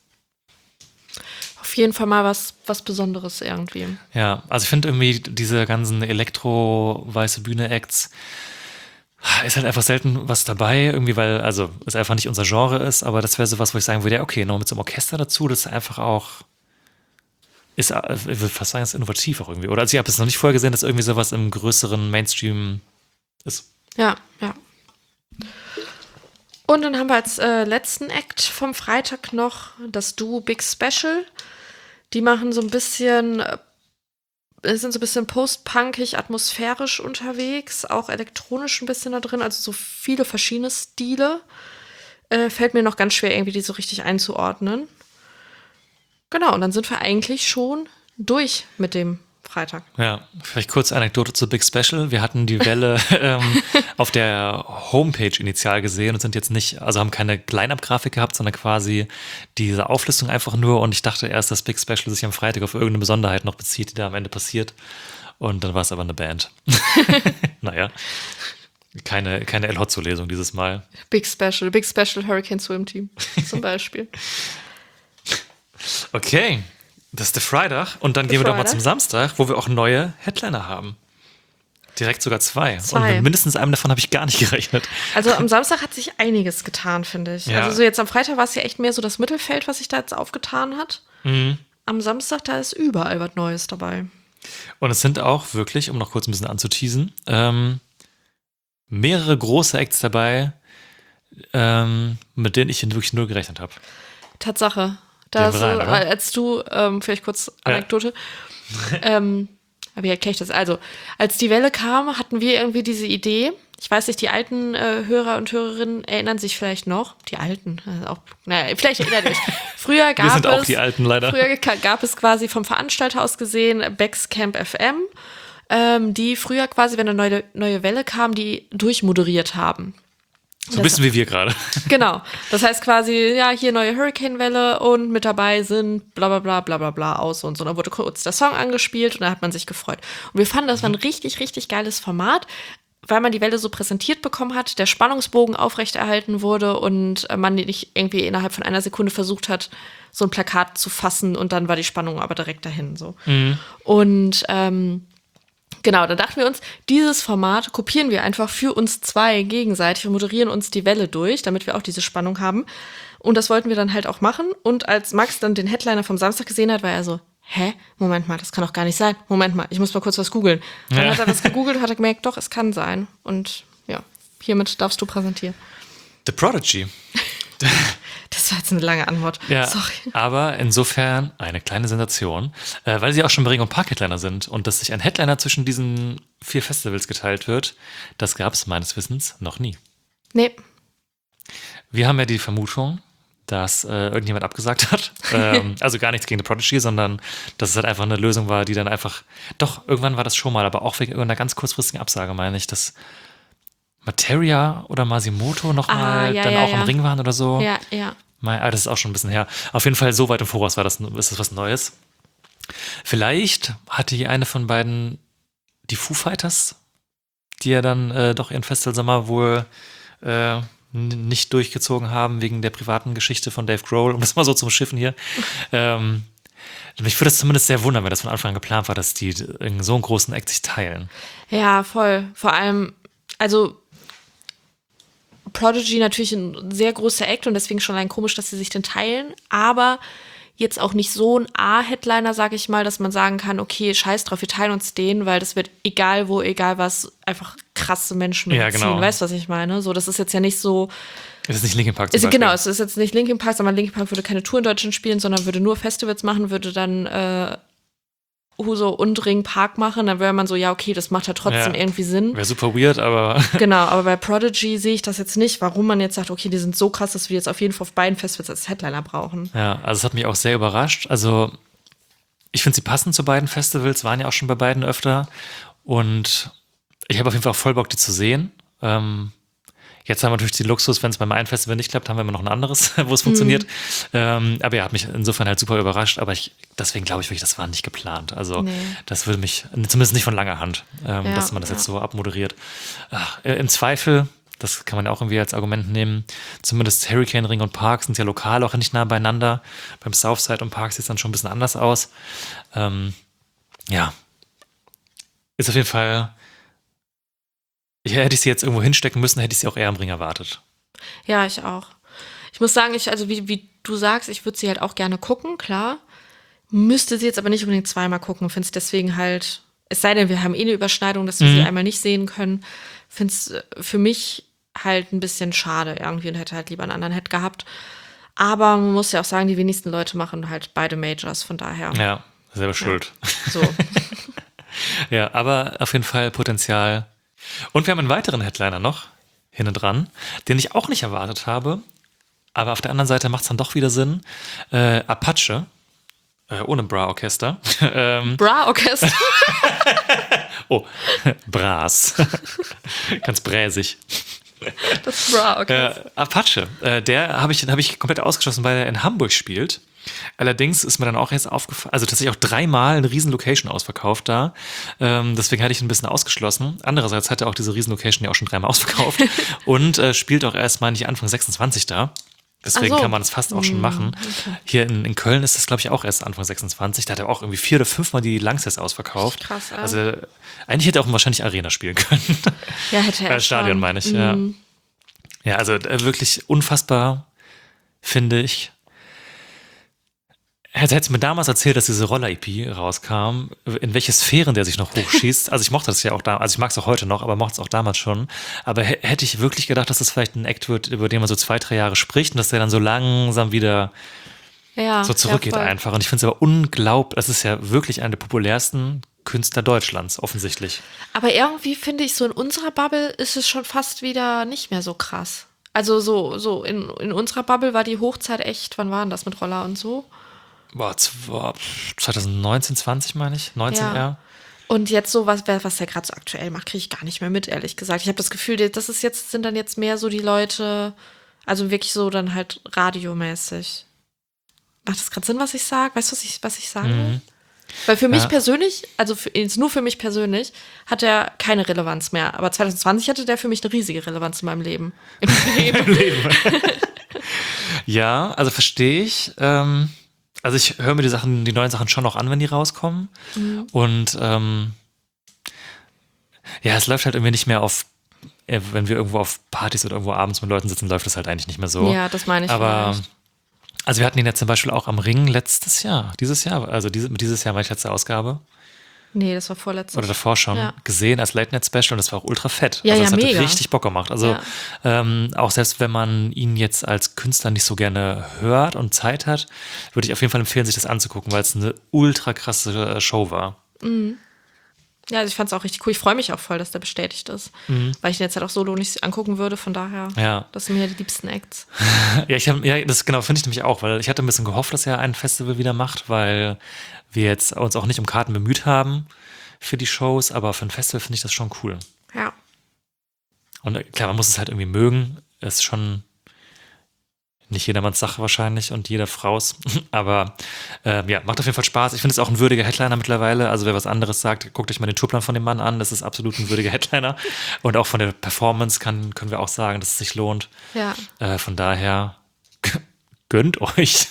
Auf jeden Fall mal was, was Besonderes irgendwie. Ja, also ich finde irgendwie diese ganzen Elektro-weiße Bühne-Acts ist halt einfach selten was dabei, irgendwie, weil, also es einfach nicht unser Genre ist, aber das wäre so was, wo ich sagen würde, ja, okay, noch mit so einem Orchester dazu, das ist einfach auch, ist, ich würde fast sagen, ist innovativ auch irgendwie. Oder also ich habe es noch nicht vorher gesehen, dass irgendwie sowas im größeren Mainstream ist. Ja, ja. Und dann haben wir als äh, letzten Act vom Freitag noch das Duo Big Special. Die machen so ein bisschen, äh, sind so ein bisschen post-punkig, atmosphärisch unterwegs, auch elektronisch ein bisschen da drin, also so viele verschiedene Stile. Äh, fällt mir noch ganz schwer, irgendwie die so richtig einzuordnen. Genau, und dann sind wir eigentlich schon durch mit dem Freitag. Ja, vielleicht kurz Anekdote zu Big Special. Wir hatten die Welle ähm, auf der Homepage initial gesehen und sind jetzt nicht, also haben keine Line-Up-Grafik gehabt, sondern quasi diese Auflistung einfach nur. Und ich dachte erst, dass Big Special sich am Freitag auf irgendeine Besonderheit noch bezieht, die da am Ende passiert. Und dann war es aber eine Band. Naja, keine, keine El Hotzo-Lesung dieses Mal. Big Special, Big Special Hurricane Swim Team zum Beispiel. Okay, das ist der Freitag. Und dann Der gehen wir doch mal Freitag. zum Samstag, wo wir auch neue Headliner haben. Direkt sogar zwei. Zwei. Und mit mindestens einem davon habe ich gar nicht gerechnet. Also am Samstag hat sich einiges getan, finde ich. Ja. Also so jetzt am Freitag war es ja echt mehr so das Mittelfeld, was sich da jetzt aufgetan hat. Mhm. Am Samstag, da ist überall was Neues dabei. Und es sind auch wirklich, um noch kurz ein bisschen anzuteasen, ähm, mehrere große Acts dabei, ähm, mit denen ich wirklich null gerechnet habe. Tatsache. Da Gehen wir so, rein, oder? als du, ähm, vielleicht kurz Anekdote, ja. ähm, aber wie erkläre ich das? Also, als die Welle kam, hatten wir irgendwie diese Idee. Ich weiß nicht, die alten äh, Hörer und Hörerinnen erinnern sich vielleicht noch. Die alten, äh, auch, naja, vielleicht erinnert euch. Früher gab Wir sind es, auch die Alten leider. Früher gab es quasi vom Veranstalter aus gesehen Becks Camp F M, ähm, die früher quasi, wenn eine neue, neue Welle kam, die durchmoderiert haben. So ein bisschen wie wir gerade. Genau. Das heißt quasi, ja, hier neue Hurricane-Welle und mit dabei sind bla bla bla bla bla bla aus und so. Und dann wurde kurz der Song angespielt und dann hat man sich gefreut. Und wir fanden, das war ein richtig, richtig geiles Format, weil man die Welle so präsentiert bekommen hat, der Spannungsbogen aufrechterhalten wurde und man nicht irgendwie innerhalb von einer Sekunde versucht hat, so ein Plakat zu fassen und dann war die Spannung aber direkt dahin. So. Mhm. Und ähm, genau, da dachten wir uns, dieses Format kopieren wir einfach für uns zwei gegenseitig und moderieren uns die Welle durch, damit wir auch diese Spannung haben. Und das wollten wir dann halt auch machen. Und als Max dann den Headliner vom Samstag gesehen hat, war er so, hä? Moment mal, das kann doch gar nicht sein. Moment mal, ich muss mal kurz was googeln. Dann ja. hat er das gegoogelt und hat gemerkt, doch, es kann sein. Und ja, hiermit darfst du präsentieren. The Prodigy. Das war jetzt eine lange Antwort. Ja, sorry. Aber insofern eine kleine Sensation, äh, weil sie auch schon bei Ring und Park Headliner sind und dass sich ein Headliner zwischen diesen vier Festivals geteilt wird, das gab es meines Wissens noch nie. Nee. Wir haben ja die Vermutung, dass äh, irgendjemand abgesagt hat. ähm, also gar nichts gegen The Prodigy, sondern dass es halt einfach eine Lösung war, die dann einfach, doch, irgendwann war das schon mal, aber auch wegen irgendeiner ganz kurzfristigen Absage, meine ich, dass Materia oder Masimoto nochmal ah, ja, dann ja, auch ja. im Ring waren oder so. Ja, ja. Ah, das ist auch schon ein bisschen her. Auf jeden Fall so weit im Voraus war das, ist das was Neues. Vielleicht hatte hier eine von beiden die Foo Fighters, die ja dann äh, doch ihren Festivalsommer wohl äh, n- nicht durchgezogen haben wegen der privaten Geschichte von Dave Grohl, um das mal so zum Schiffen hier. ähm, mich würde es zumindest sehr wundern, wenn das von Anfang an geplant war, dass die in so einen großen Act sich teilen. Ja, voll. Vor allem, also Prodigy natürlich ein sehr großer Act und deswegen schon allein komisch, dass sie sich den teilen, aber jetzt auch nicht so ein A-Headliner, sag ich mal, dass man sagen kann, okay, scheiß drauf, wir teilen uns den, weil das wird egal wo, egal was, einfach krasse Menschen mitziehen. Ja, genau. Weißt du, was ich meine? So, das ist jetzt ja nicht so. Es ist nicht Linkin Park zum ist, Beispiel. Genau, es ist jetzt nicht Linkin Park, sondern Linkin Park würde keine Tour in Deutschland spielen, sondern würde nur Festivals machen, würde dann äh, Huso und Ring Park machen, dann wäre man so, ja, okay, das macht ja trotzdem Ja. irgendwie Sinn. Wäre super weird, aber Genau, aber bei Prodigy sehe ich das jetzt nicht, warum man jetzt sagt, okay, die sind so krass, dass wir jetzt auf jeden Fall auf beiden Festivals als Headliner brauchen. ja, also es hat mich auch sehr überrascht. Also ich finde, sie passen zu beiden Festivals, waren ja auch schon bei beiden öfter und ich habe auf jeden Fall auch voll Bock, die zu sehen. Ähm, jetzt haben wir natürlich den Luxus, wenn es beim einen Festival nicht klappt, haben wir immer noch ein anderes, wo es funktioniert. Ähm, aber ja, hat mich insofern halt super überrascht, aber ich, deswegen glaube ich wirklich, das war nicht geplant. Also Nee. das würde mich, zumindest nicht von langer Hand, ähm, Ja, dass man das ja. jetzt so abmoderiert. Ach, äh, im Zweifel, das kann man ja auch irgendwie als Argument nehmen, zumindest Hurricane Ring und Park sind ja lokal auch nicht nah beieinander. Beim Southside und Park sieht es dann schon ein bisschen anders aus. Ähm, ja, ist auf jeden Fall, ja, hätte ich sie jetzt irgendwo hinstecken müssen, hätte ich sie auch eher am Ring erwartet. Ja, ich auch. Ich muss sagen, ich, also wie, wie du sagst, ich würde sie halt auch gerne gucken, klar. Müsste sie jetzt aber nicht unbedingt zweimal gucken. Finde es deswegen halt, es sei denn, wir haben eh eine Überschneidung, dass wir Mhm. sie einmal nicht sehen können. Finde es für mich halt ein bisschen schade irgendwie und hätte halt lieber einen anderen Head gehabt. Aber man muss ja auch sagen, die wenigsten Leute machen halt beide Majors, von daher. Ja, selber schuld. So. Ja, aber auf jeden Fall Potenzial. Und wir haben einen weiteren Headliner noch hinten dran, den ich auch nicht erwartet habe. Aber auf der anderen Seite macht es dann doch wieder Sinn. Äh, Apache, äh, ohne Bra-Orchester. ähm, Bra-Orchester. oh, Bras. Ganz bräsig. Das Bra-Orchester. Äh, Apache, äh, der habe ich, hab ich komplett ausgeschlossen, weil er in Hamburg spielt. Allerdings ist mir dann auch jetzt aufgefallen, also tatsächlich auch dreimal eine riesen Location ausverkauft da. Ähm, deswegen hatte ich ihn ein bisschen ausgeschlossen. Andererseits hat er auch diese riesen Location ja auch schon dreimal ausverkauft und äh, spielt auch erst, meine ich, Anfang sechsundzwanzig da. Deswegen Ach so. kann man das fast auch schon machen. okay. Hier in, in Köln ist das, glaube ich, auch erst Anfang sechsundzwanzig. Da hat er auch irgendwie vier oder fünfmal die Langsess ausverkauft. Krass, ja. Also eigentlich hätte er auch wahrscheinlich Arena spielen können. Ja, hätte er Äh, Stadion schon. meine ich, ja. Mhm. Ja, also äh, wirklich unfassbar, finde ich. Er hätte mir damals erzählt, dass diese Roller-E P rauskam, in welche Sphären der sich noch hochschießt. Also ich mochte das ja auch da, also ich mag es auch heute noch, aber mochte es auch damals schon. Aber h- hätte ich wirklich gedacht, dass das vielleicht ein Act wird, über den man so zwei, drei Jahre spricht und dass der dann so langsam wieder Ja, so zurückgeht ja, voll. einfach. Und ich finde es aber unglaublich, das ist ja wirklich einer der populärsten Künstler Deutschlands, offensichtlich. Aber irgendwie finde ich, so in unserer Bubble ist es schon fast wieder nicht mehr so krass. Also so, so in, in unserer Bubble war die Hochzeit echt, wann war denn das mit Roller und so? Boah, zwanzig neunzehn, zwanzig meine ich, neunzehn Ja. eher. Und jetzt so, was, was der gerade so aktuell macht, kriege ich gar nicht mehr mit, ehrlich gesagt. Ich habe das Gefühl, das ist jetzt, sind dann jetzt mehr so die Leute, also wirklich so dann halt radiomäßig. Macht das gerade Sinn, was ich sage? Weißt du, was ich, was ich sagen will? Weil für mich Ja. persönlich, also für, jetzt nur für mich persönlich, hat er keine Relevanz mehr. Aber zwanzig zwanzig hatte der für mich eine riesige Relevanz in meinem Leben. Im Leben. Ja, also verstehe ich. Ähm, also ich höre mir die Sachen, die neuen Sachen schon noch an, wenn die rauskommen. Mhm. Und ähm, ja, es läuft halt irgendwie nicht mehr auf, äh, wenn wir irgendwo auf Partys oder irgendwo abends mit Leuten sitzen, läuft das halt eigentlich nicht mehr so. Ja, das meine ich Aber vielleicht. also wir hatten ihn ja zum Beispiel auch am Ring letztes Jahr, dieses Jahr, also diese, dieses Jahr war ich letzte Ausgabe Nee, das war vorletztes. oder davor schon Ja. gesehen als Late Night Special und das war auch ultra fett. Ja, also ja, das hat mega. richtig Bock gemacht. Also Ja. ähm, auch selbst wenn man ihn jetzt als Künstler nicht so gerne hört und Zeit hat, würde ich auf jeden Fall empfehlen, sich das anzugucken, weil es eine ultra krasse äh, Show war. Ja, also ich fand es auch richtig cool. Ich freue mich auch voll, dass der bestätigt ist. Weil ich den jetzt halt auch solo nicht angucken würde. Von daher, Ja. das sind mir die liebsten Acts. Ja, ich hab, ja, das genau finde ich nämlich auch, weil ich hatte ein bisschen gehofft, dass er ein Festival wieder macht, weil wir jetzt uns auch nicht um Karten bemüht haben für die Shows, aber für ein Festival finde ich das schon cool. Ja. Und äh, klar, man muss es halt irgendwie mögen. Ist schon nicht jedermanns Sache wahrscheinlich und jeder Fraus. Aber ähm, ja, macht auf jeden Fall Spaß. Ich finde es auch ein würdiger Headliner mittlerweile. Also wer was anderes sagt, guckt euch mal den Tourplan von dem Mann an. Das ist absolut ein würdiger Headliner. Und auch von der Performance kann, können wir auch sagen, dass es sich lohnt. Ja. Äh, von daher gönnt euch.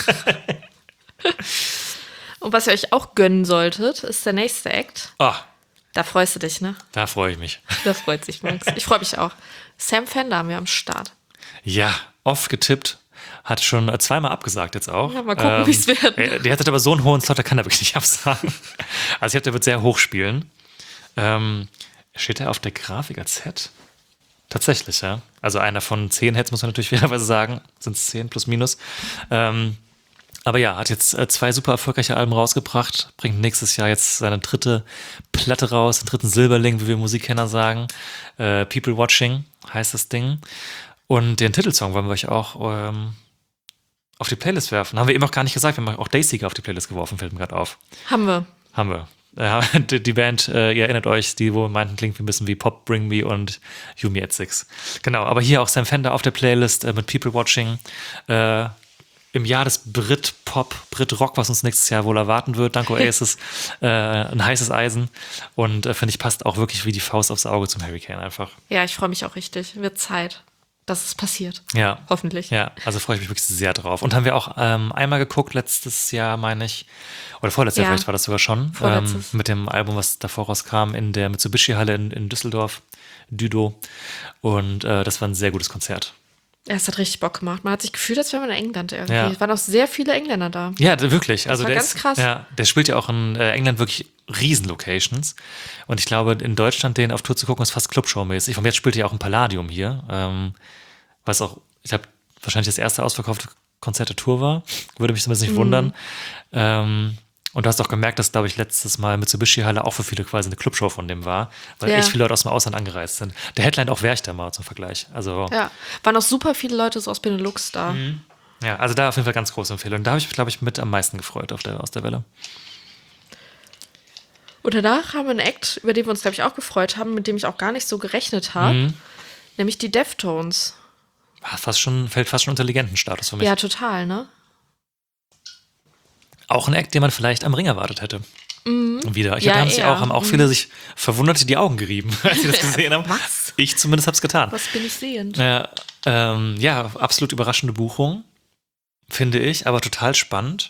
Und was ihr euch auch gönnen solltet, ist der nächste Act. Oh, Da freust du dich, ne? da freue ich mich. Da freut sich Max. Ich freue mich auch. Sam Fender haben wir am Start. Ja, oft getippt. Hat schon äh, zweimal abgesagt jetzt auch. Ja, mal gucken, wie's wird. äh, Der hat aber so einen hohen Slot, der kann er wirklich nicht absagen. Also ich glaube, der wird sehr hoch spielen. Ähm, steht er auf der Grafik als Head? Tatsächlich, ja. Also einer von zehn Heads, muss man natürlich fairerweise sagen. Sind es zehn plus minus. Ähm, aber ja, hat jetzt äh, zwei super erfolgreiche Alben rausgebracht. Bringt nächstes Jahr jetzt seine dritte Platte raus, den dritten Silberling, wie wir Musikkenner sagen. Äh, People Watching heißt das Ding. Und den Titelsong wollen wir euch auch ähm, auf die Playlist werfen. Haben wir eben auch gar nicht gesagt. Wir haben auch Dayseeker auf die Playlist geworfen, fällt mir gerade auf. Haben wir. Haben wir. Ja, die, die Band, äh, ihr erinnert euch, die wo meinten, klingt wie ein bisschen wie Pop, Bring Me und You Me at Six. Genau, aber hier auch Sam Fender auf der Playlist äh, mit People Watching. Äh, Im Jahr des Brit-Pop, Brit-Rock, was uns nächstes Jahr wohl erwarten wird, dank Oasis, äh, ein heißes Eisen. Und äh, finde ich, passt auch wirklich wie die Faust aufs Auge zum Hurricane einfach. Ja, ich freue mich auch richtig. Wird Zeit, dass es passiert. Ja. Hoffentlich. Ja, also freue ich mich wirklich sehr drauf. Und haben wir auch ähm, einmal geguckt, letztes Jahr, meine ich, oder vorletztes Jahr Ja. vielleicht war das sogar schon, ähm, Vorletztes. mit dem Album, was davor rauskam, in der Mitsubishi-Halle in, in Düsseldorf, Düdo. Und äh, das war ein sehr gutes Konzert. Ja, es hat richtig Bock gemacht. Man hat sich gefühlt, als wäre man in England irgendwie. Ja. Es waren auch sehr viele Engländer da. Ja, d- wirklich. Also war der ganz ist, krass. Ja, der spielt ja auch in äh, England wirklich Riesen-Locations. Und ich glaube, in Deutschland den auf Tour zu gucken, ist fast Clubshow-mäßig. Und jetzt spielt er ja auch im Palladium hier. Ähm, was auch, ich glaube, wahrscheinlich das erste ausverkaufte Konzert der Tour war. Würde mich zumindest Mhm. nicht wundern. Ähm, und du hast auch gemerkt, dass, glaube ich, letztes Mal Mitsubishi-Halle auch für viele quasi eine Clubshow von dem war, weil Ja. echt viele Leute aus dem Ausland angereist sind. Der Headline auch Werchter mal zum Vergleich. Also Ja, waren auch super viele Leute so aus Benelux da. ja, also da auf jeden Fall ganz große Empfehlung. Da habe ich mich, glaube ich, mit am meisten gefreut auf der, aus der Welle. Und danach haben wir einen Act, über den wir uns, glaube ich, auch gefreut haben, mit dem ich auch gar nicht so gerechnet habe. Mhm. Nämlich die Deftones. Ah, Fast schon, fällt fast schon unter Legendenstatus für mich. Ja, total, ne? Auch ein Act, den man vielleicht am Ring erwartet hätte. Und wieder. Ich Ja, ja, haben, sich eher. auch, haben auch viele sich verwundert die Augen gerieben, als sie das gesehen haben. Was? Ich zumindest habe es getan. Was bin ich sehend? Ja, Ähm, ja, absolut überraschende Buchung, finde ich, aber total spannend.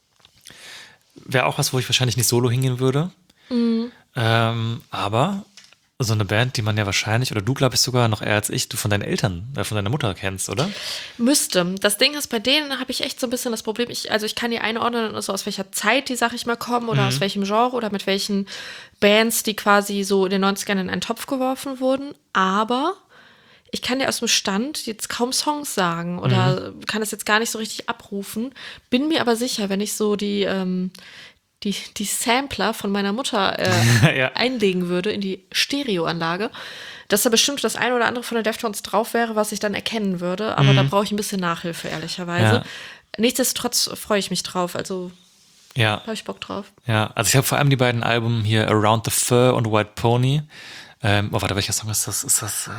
Wäre auch was, wo ich wahrscheinlich nicht solo hingehen würde. Mhm. Ähm, aber so eine Band, die man ja wahrscheinlich, oder du glaube ich sogar noch eher als ich, du von deinen Eltern, äh, von deiner Mutter kennst, oder? Müsste. Das Ding ist, bei denen habe ich echt so ein bisschen das Problem, ich, also ich kann die einordnen, also aus welcher Zeit die, sag ich mal, kommen oder mhm. aus welchem Genre oder mit welchen Bands, die quasi so in den neunzigern in einen Topf geworfen wurden, aber ich kann dir aus dem Stand jetzt kaum Songs sagen oder mhm. kann das jetzt gar nicht so richtig abrufen, bin mir aber sicher, wenn ich so die, ähm, die, die Sampler von meiner Mutter äh, ja. einlegen würde in die Stereoanlage, dass da bestimmt das eine oder andere von den Deftones drauf wäre, was ich dann erkennen würde, aber mhm. da brauche ich ein bisschen Nachhilfe, ehrlicherweise. Ja. Nichtsdestotrotz freue ich mich drauf, also ja. habe ich Bock drauf. Ja, also ich habe vor allem die beiden Alben hier Around the Fur und White Pony. Ähm, oh, warte, welcher Song ist das? Ist das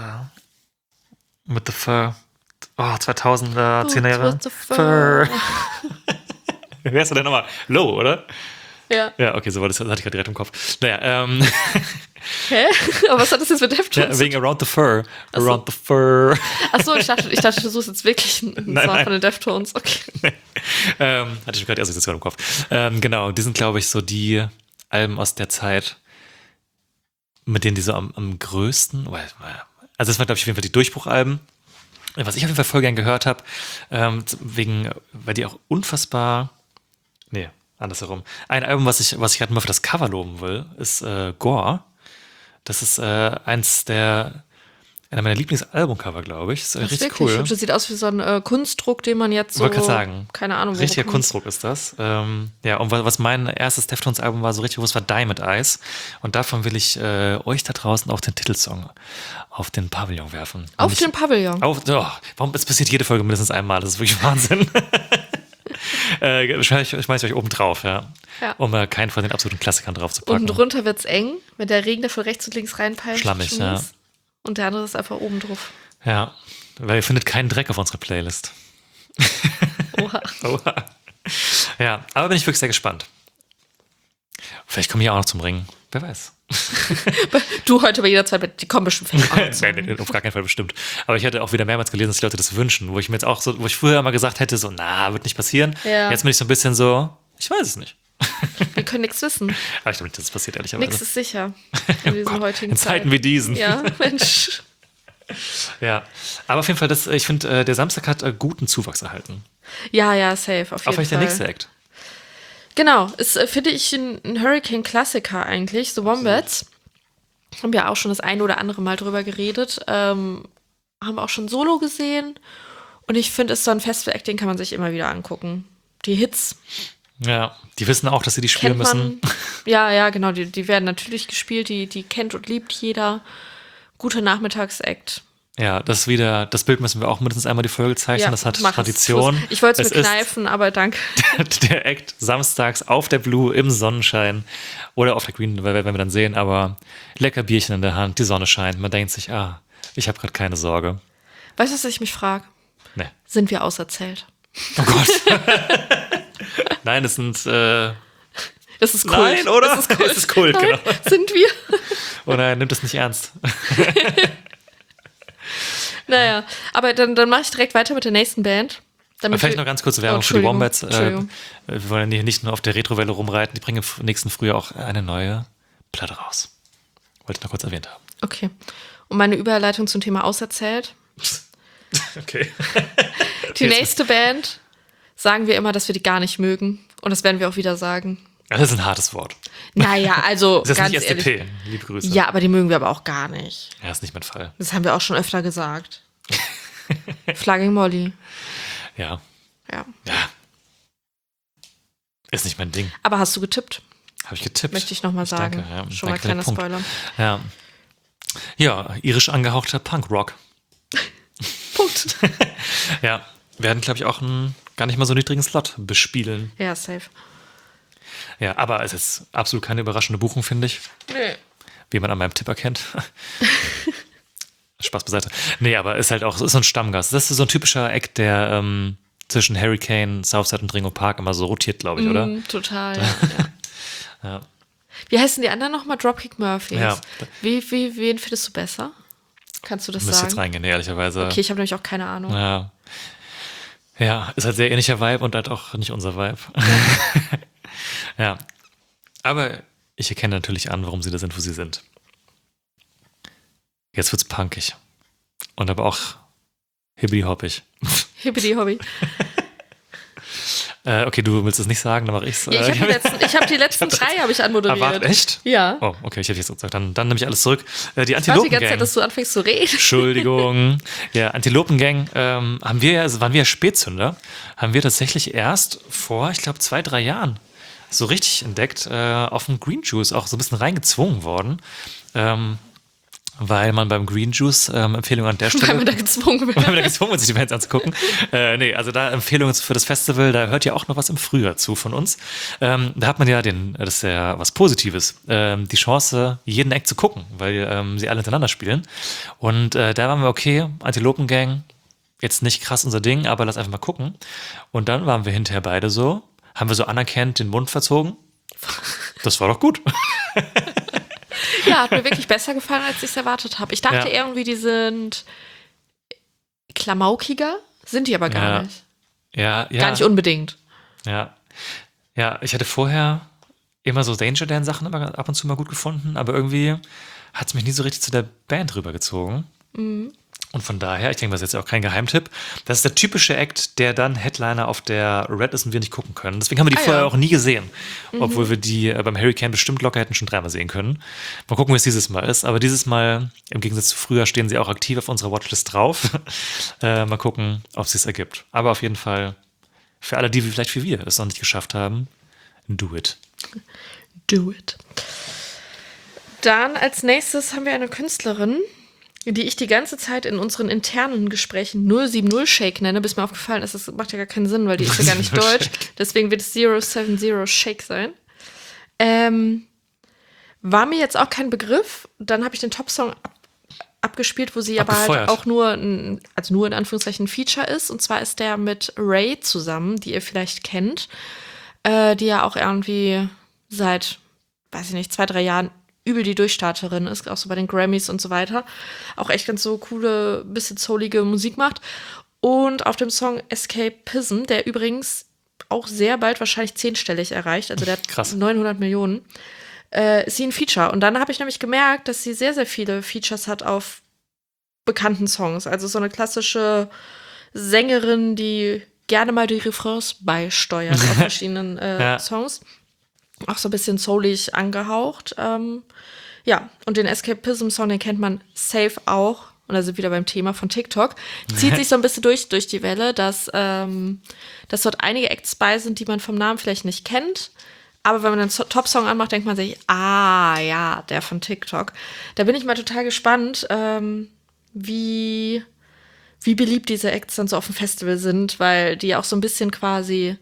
äh, mit The Fur? Oh, zweitausender, zehner Jahre. Fur. Wer ist denn nochmal? Low, oder? Ja. Ja, okay, so war das, das hatte ich gerade direkt im Kopf. Naja, ähm. Hä? Aber was hat das jetzt mit Deftones? Ja, wegen Around the Fur. Around so. the Fur. Achso, ich dachte, ich dachte, du suchst jetzt wirklich einen nein, Song nein. von den Deftones. Okay. Nee. Ähm, hatte ich gerade erst jetzt gerade im Kopf. Ähm, genau, die sind, glaube ich, so die Alben aus der Zeit, mit denen die so am, am größten, also das waren, glaube ich, auf jeden Fall die Durchbruchalben. Was ich auf jeden Fall voll gern gehört habe, ähm, wegen, weil die auch unfassbar, nee, andersherum. Ein Album, was ich, was ich gerade mal für das Cover loben will, ist äh, Gore. Das ist äh, eins der, einer meiner Lieblingsalbumcover, glaube ich. Ist äh, richtig wirklich? cool. Das sieht aus wie so ein äh, Kunstdruck, den man jetzt so, wollte gerade sagen, keine Ahnung, wo richtiger bekommt. Kunstdruck ist das. Ähm, ja, und was mein erstes Deftones-Album war, so richtig bewusst, war Diamond Eyes. Und davon will ich äh, euch da draußen auch den Titelsong auf den Pavillon werfen. Auf ich, den Pavillon? Auf, oh, warum, es passiert jede Folge mindestens einmal, das ist wirklich Wahnsinn. äh, schmeiß ich, schmeiß ich euch oben drauf, ja. ja. Um äh, keinen von den absoluten Klassikern drauf zu packen. Unten drunter wird's eng, wenn der Regen da von rechts und links reinpeitscht. Schlammig, ja. Und der andere ist einfach oben drauf. Ja, weil ihr findet keinen Dreck auf unserer Playlist. Oha. Oha. Ja, aber bin ich wirklich sehr gespannt. Vielleicht komme ich auch noch zum Ringen. Wer weiß. Du heute bei jeder Zeit, die kommen bestimmt vielleicht auch noch Nein, nein, auf gar keinen Fall bestimmt. Aber ich hatte auch wieder mehrmals gelesen, dass die Leute das wünschen, wo ich mir jetzt auch so, wo ich früher immer gesagt hätte, so, na, wird nicht passieren. Ja. Jetzt bin ich so ein bisschen so, ich weiß es nicht. Wir können nichts wissen. Aber ich glaube nicht, dass es passiert, ehrlicherweise. Nichts ist sicher in diesen Gott, heutigen in Zeiten wie diesen. Ja, Mensch. Ja, aber auf jeden Fall, das, ich finde, äh, der Samstag hat äh, guten Zuwachs erhalten. Ja, ja, safe, auf jeden auch vielleicht Fall. der nächste Act. Genau, ist, äh, finde ich, ein, ein Hurricane-Klassiker eigentlich. The Wombats. Haben wir auch schon das eine oder andere Mal drüber geredet. Ähm, haben auch schon Solo gesehen. Und ich finde, es ist so ein Festival-Act, den kann man sich immer wieder angucken. Die Hits. Ja, die wissen auch, dass sie die spielen kennt man, müssen. Ja, ja, genau. Die, die werden natürlich gespielt. Die, die kennt und liebt jeder. Guter Nachmittags-Act. Ja, das wieder, das Bild müssen wir auch mindestens einmal die Folge zeichnen. Ja, das hat mach Tradition. Es. Ich wollte es Es mir ist kneifen, aber danke. der Act samstags auf der Blue im Sonnenschein oder auf der Green, werden wir dann sehen, aber lecker Bierchen in der Hand, die Sonne scheint. Man denkt sich, ah, ich habe gerade keine Sorge. Weißt du, was ich mich frage? Nee. Sind wir auserzählt? Oh Gott. Nein, es sind äh, Das ist Kult. Nein, oder? Das ist Kult, es ist Kult, nein, genau. Sind wir? Oh nein, nimmt das nicht ernst. Naja, aber dann, dann mache ich direkt weiter mit der nächsten Band. Aber vielleicht noch ganz kurze Werbung oh, für die Wombats. Entschuldigung. Äh, wir wollen hier nicht nur auf der Retrowelle rumreiten, die bringen im nächsten Frühjahr auch eine neue Platte raus. Wollte ich noch kurz erwähnt haben. Okay. Und meine Überleitung zum Thema auserzählt. Okay. Die nächste Band sagen wir immer, dass wir die gar nicht mögen. Und das werden wir auch wieder sagen. Das ist ein hartes Wort. Naja, also Das ist ganz nicht S D P. ehrlich. Liebe Grüße. Ja, aber die mögen wir aber auch gar nicht. Ja, ist nicht mein Fall. Das haben wir auch schon öfter gesagt. Flying Molly. Ja. Ja. Ja. Ist nicht mein Ding. Aber hast du getippt? Habe ich getippt. Möchte ich nochmal sagen. Danke, ja. Schon Danke mal für den kleiner Punkt. Spoiler. Ja. Ja, irisch angehauchter Punkrock. Punkt. Ja, werden, glaube ich, auch einen gar nicht mal so niedrigen Slot bespielen. Ja, safe. Ja, aber es ist absolut keine überraschende Buchung, finde ich. Nee. Wie man an meinem Tipp erkennt. Spaß beiseite. Nee, aber ist halt auch, ist so ein Stammgast. Das ist so ein typischer Act, der ähm, zwischen Hurricane, Southside und Ringo Park immer so rotiert, glaube ich, Mm, oder? Total, ja. ja. Ja. Wie heißen die anderen nochmal? Dropkick Murphys. Ja. Wie, wie, wen findest du besser? Kannst du das Müsste sagen? jetzt reingehen, ehrlicherweise. Okay, ich habe nämlich auch keine Ahnung. Ja. Ja, ist halt sehr ähnlicher Vibe und halt auch nicht unser Vibe. Ja. Aber ich erkenne natürlich an, warum sie da sind, wo sie sind. Jetzt wird's punkig. Und aber auch hibbidi-hoppig. Hibbidi-hobby. Äh, okay, du willst es nicht sagen, dann mache ich's. Ja, ich habe die letzten, ich hab die letzten drei habe ich anmoderiert. Ah, warte, echt? Ja. Oh, okay, ich hätte jetzt gesagt, dann, dann nehme ich alles zurück. Äh, die Ich warte die ganze Antilopengang. Zeit, dass du anfängst zu reden. Entschuldigung. Ja, Antilopengang ähm, haben wir ja, also waren wir ja Spätzünder, haben wir tatsächlich erst vor, ich glaube, zwei, drei Jahren so richtig entdeckt, äh, auf dem Green Juice auch so ein bisschen reingezwungen worden. Ähm, weil man beim Green Juice, ähm, Empfehlung an der Stelle. Weil man da gezwungen wird. Weil man da gezwungen wird, sich die Bands anzugucken. Äh, nee, also da Empfehlungen für das Festival, da hört ja auch noch was im Frühjahr zu von uns. Ähm, da hat man ja den, das ist ja was Positives, ähm, die Chance, jeden Act zu gucken, weil ähm, sie alle hintereinander spielen. Und äh, da waren wir, okay, Antilopengang, jetzt nicht krass unser Ding, aber lass einfach mal gucken. Und dann waren wir hinterher beide so, haben wir so anerkannt den Mund verzogen. Das war doch gut. Ja, hat mir wirklich besser gefallen, als ich es erwartet habe. Ich dachte Ja. irgendwie, die sind klamaukiger, sind die aber gar Ja. nicht. Ja, ja. Gar nicht unbedingt. Ja. Ja, ich hatte vorher immer so Danger Dan Sachen immer ab und zu mal gut gefunden, aber irgendwie hat es mich nie so richtig zu der Band rübergezogen. Mhm. Und von daher, ich denke, das ist jetzt auch kein Geheimtipp, das ist der typische Act, der dann Headliner auf der Red ist und wir nicht gucken können. Deswegen haben wir die Ah, vorher ja. auch nie gesehen, Mhm. obwohl wir die äh, beim Hurricane bestimmt locker hätten schon dreimal sehen können. Mal gucken, wie es dieses Mal ist. Aber dieses Mal, im Gegensatz zu früher, stehen sie auch aktiv auf unserer Watchlist drauf. äh, mal gucken, ob es sich ergibt. Aber auf jeden Fall, für alle, die wie vielleicht wie wir es noch nicht geschafft haben, do it. Do it. Dann als nächstes haben wir eine Künstlerin, die ich die ganze Zeit in unseren internen Gesprächen null sieben null Shake nenne, bis mir aufgefallen ist, das macht ja gar keinen Sinn, weil die ist ja gar nicht null deutsch. Deswegen wird es null sieben null Shake sein. Ähm, war mir jetzt auch kein Begriff. Dann habe ich den Top-Song ab, abgespielt, wo sie aber halt Abgefeuert. auch nur, ein, also nur in Anführungszeichen ein Feature ist. Und zwar ist der mit Ray zusammen, die ihr vielleicht kennt, äh, die ja auch irgendwie seit, weiß ich nicht, zwei, drei Jahren übel die Durchstarterin ist, auch so bei den Grammys und so weiter. Auch echt ganz so coole, bisschen soulige Musik macht. Und auf dem Song Escapism, der übrigens auch sehr bald wahrscheinlich zehnstellig erreicht, also der hat Krass. neunhundert Millionen, äh, ist sie ein Feature. Und dann habe ich nämlich gemerkt, dass sie sehr, sehr viele Features hat auf bekannten Songs. Also so eine klassische Sängerin, die gerne mal die Refrains beisteuert auf verschiedenen äh, Ja. Songs. Auch so ein bisschen soulig angehaucht. Ähm, ja, und den Escapism-Song, den kennt man safe auch. Und da sind wir wieder beim Thema von TikTok. Zieht sich so ein bisschen durch, durch die Welle, dass, ähm, dass dort einige Acts bei sind, die man vom Namen vielleicht nicht kennt. Aber wenn man einen So- Top-Song anmacht, denkt man sich, ah, ja, der von TikTok. Da bin ich mal total gespannt, ähm, wie, wie beliebt diese Acts dann so auf dem Festival sind, weil die auch so ein bisschen quasi,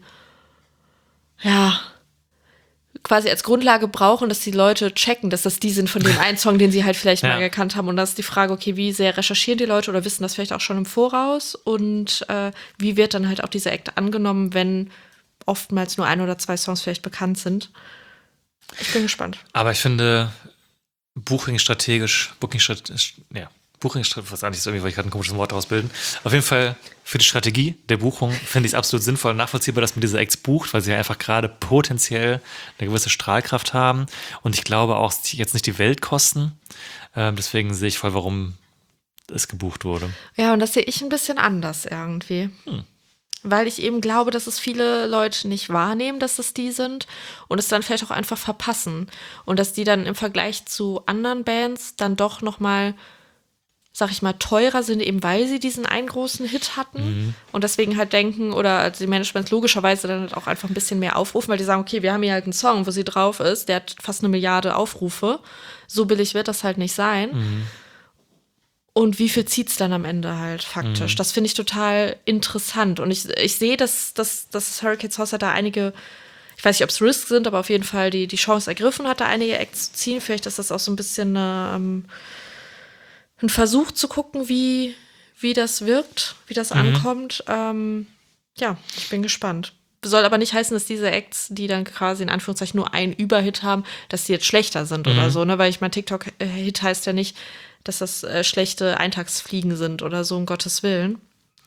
ja, quasi als Grundlage brauchen, dass die Leute checken, dass das die sind von dem einen Song, den sie halt vielleicht Ja. mal gekannt haben. Und das ist die Frage, okay, wie sehr recherchieren die Leute oder wissen das vielleicht auch schon im Voraus? Und äh, wie wird dann halt auch dieser Act angenommen, wenn oftmals nur ein oder zwei Songs vielleicht bekannt sind? Ich bin gespannt. Aber ich finde, Booking strategisch, Booking strategisch, ja, Buchung, was eigentlich so, irgendwie wollte ich gerade ein komisches Wort ausbilden. Auf jeden Fall für die Strategie der Buchung finde ich es absolut sinnvoll und nachvollziehbar, dass man diese Acts bucht, weil sie ja einfach gerade potenziell eine gewisse Strahlkraft haben und ich glaube auch jetzt nicht die Welt kosten. Ähm, deswegen sehe ich voll, warum es gebucht wurde. Ja, und das sehe ich ein bisschen anders irgendwie. Hm. Weil ich eben glaube, dass es viele Leute nicht wahrnehmen, dass es die sind und es dann vielleicht auch einfach verpassen. Und dass die dann im Vergleich zu anderen Bands dann doch nochmal, sag ich mal, teurer sind, eben weil sie diesen einen großen Hit hatten Mhm. und deswegen halt denken, oder also die Managements logischerweise dann halt auch einfach ein bisschen mehr aufrufen, weil die sagen, okay, wir haben hier halt einen Song, wo sie drauf ist, der hat fast eine Milliarde Aufrufe. So billig wird das halt nicht sein. Mhm. Und wie viel zieht es dann am Ende halt faktisch? Mhm. Das finde ich total interessant. Und ich, ich sehe, dass, dass, dass Hurricanes Haus da einige, ich weiß nicht, ob es Risks sind, aber auf jeden Fall die, die Chance ergriffen hat, da einige Acts zu ziehen. Vielleicht ist das auch so ein bisschen ähm, ein Versuch zu gucken, wie, wie das wirkt, wie das Mhm. ankommt. Ähm, ja, ich bin gespannt. Soll aber nicht heißen, dass diese Acts, die dann quasi in Anführungszeichen nur einen Überhit haben, dass die jetzt schlechter sind Mhm. oder so, ne? Weil ich mein TikTok-Hit heißt ja nicht, dass das äh, schlechte Eintagsfliegen sind oder so, um Gottes Willen.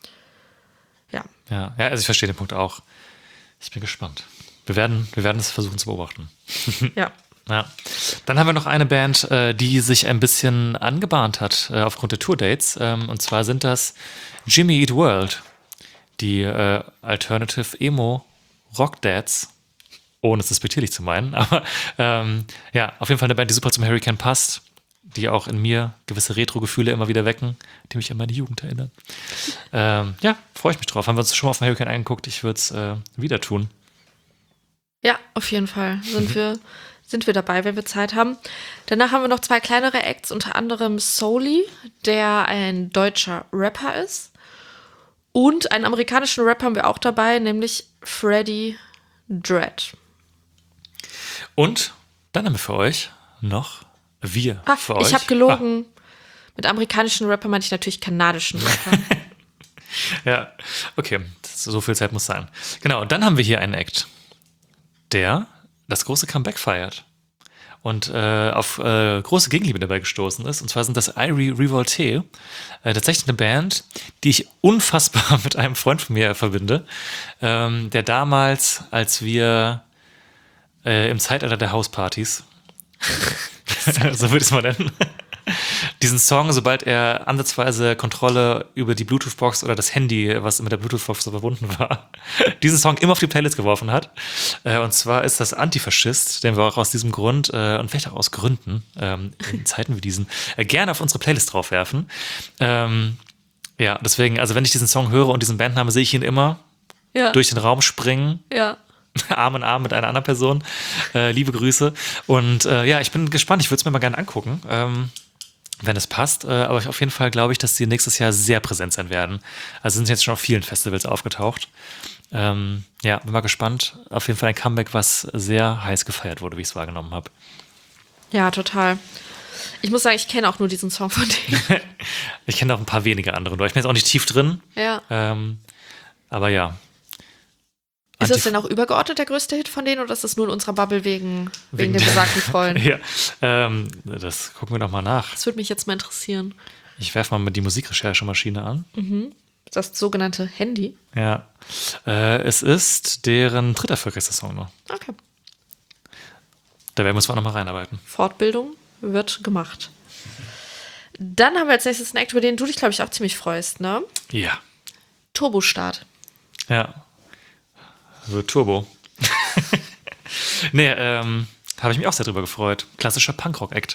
Ja. Ja, ja, also ich verstehe den Punkt auch. Ich bin gespannt. Wir werden, wir werden es versuchen zu beobachten. Ja. Ja. Dann haben wir noch eine Band, äh, die sich ein bisschen angebahnt hat äh, aufgrund der Tourdates. Ähm, und zwar sind das Jimmy Eat World, die äh, Alternative Emo Rock Dads, ohne es despektierlich zu meinen. Aber ähm, ja, auf jeden Fall eine Band, die super zum Hurricane passt, die auch in mir gewisse Retro-Gefühle immer wieder wecken, die mich an meine Jugend erinnern. Ähm, ja, freue ich mich drauf. Haben wir uns schon mal auf den Hurricane angeguckt. Ich würde es äh, wieder tun. Ja, auf jeden Fall sind wir sind wir dabei, wenn wir Zeit haben. Danach haben wir noch zwei kleinere Acts, unter anderem Souley, der ein deutscher Rapper ist. Und einen amerikanischen Rapper haben wir auch dabei, nämlich Freddie Dredd. Und dann haben wir für euch noch wir Ah, für euch. ich habe gelogen. Ah. Mit amerikanischen Rapper meine ich natürlich kanadischen Rapper. Ja, okay, so viel Zeit muss sein. Genau, und dann haben wir hier einen Act, der das große Comeback feiert und äh, auf äh, große Gegenliebe dabei gestoßen ist. Und zwar sind das Irie Revolte, äh, tatsächlich eine Band, die ich unfassbar mit einem Freund von mir verbinde, ähm, der damals, als wir äh, im Zeitalter der Hauspartys, so würde ich es mal nennen, diesen Song, sobald er ansatzweise Kontrolle über die Bluetooth-Box oder das Handy, was mit der Bluetooth-Box so verbunden war, diesen Song immer auf die Playlist geworfen hat. Äh, und zwar ist das Antifaschist, den wir auch aus diesem Grund äh, und vielleicht auch aus Gründen ähm, in Zeiten wie diesen äh, gerne auf unsere Playlist draufwerfen. Ähm, ja, deswegen, also wenn ich diesen Song höre und diesen Bandnamen, sehe ich ihn immer Ja. durch den Raum springen. Ja. Arm in Arm mit einer anderen Person. Äh, liebe Grüße. Und äh, ja, ich bin gespannt. Ich würde es mir mal gerne angucken, ähm, wenn es passt. Äh, aber auf jeden Fall glaube ich, dass die nächstes Jahr sehr präsent sein werden. Also sind jetzt schon auf vielen Festivals aufgetaucht. Ähm, ja, bin mal gespannt. Auf jeden Fall ein Comeback, was sehr heiß gefeiert wurde, wie ich es wahrgenommen habe. Ja, total. Ich muss sagen, ich kenne auch nur diesen Song von denen. Ich kenne auch ein paar wenige andere. Ich bin jetzt auch nicht tief drin. Ja. Ähm, aber ja. Ist das denn auch übergeordnet der größte Hit von denen oder ist das nur in unserer Bubble wegen, wegen, wegen dem besagten Freund? Ja, ähm, das gucken wir doch mal nach. Das würde mich jetzt mal interessieren. Ich werfe mal die Musikrecherchemaschine an. Mhm. Das sogenannte Handy. Ja. Äh, es ist deren dritter erfolgreichster Song noch. Okay. Da werden wir uns auch nochmal reinarbeiten. Fortbildung wird gemacht. Dann haben wir als nächstes einen Act, über den du dich, glaube ich, auch ziemlich freust, ne? Ja. Turbostart. Ja. Wird Turbo. nee, ähm, habe ich mich auch sehr drüber gefreut. Klassischer Punkrock-Act.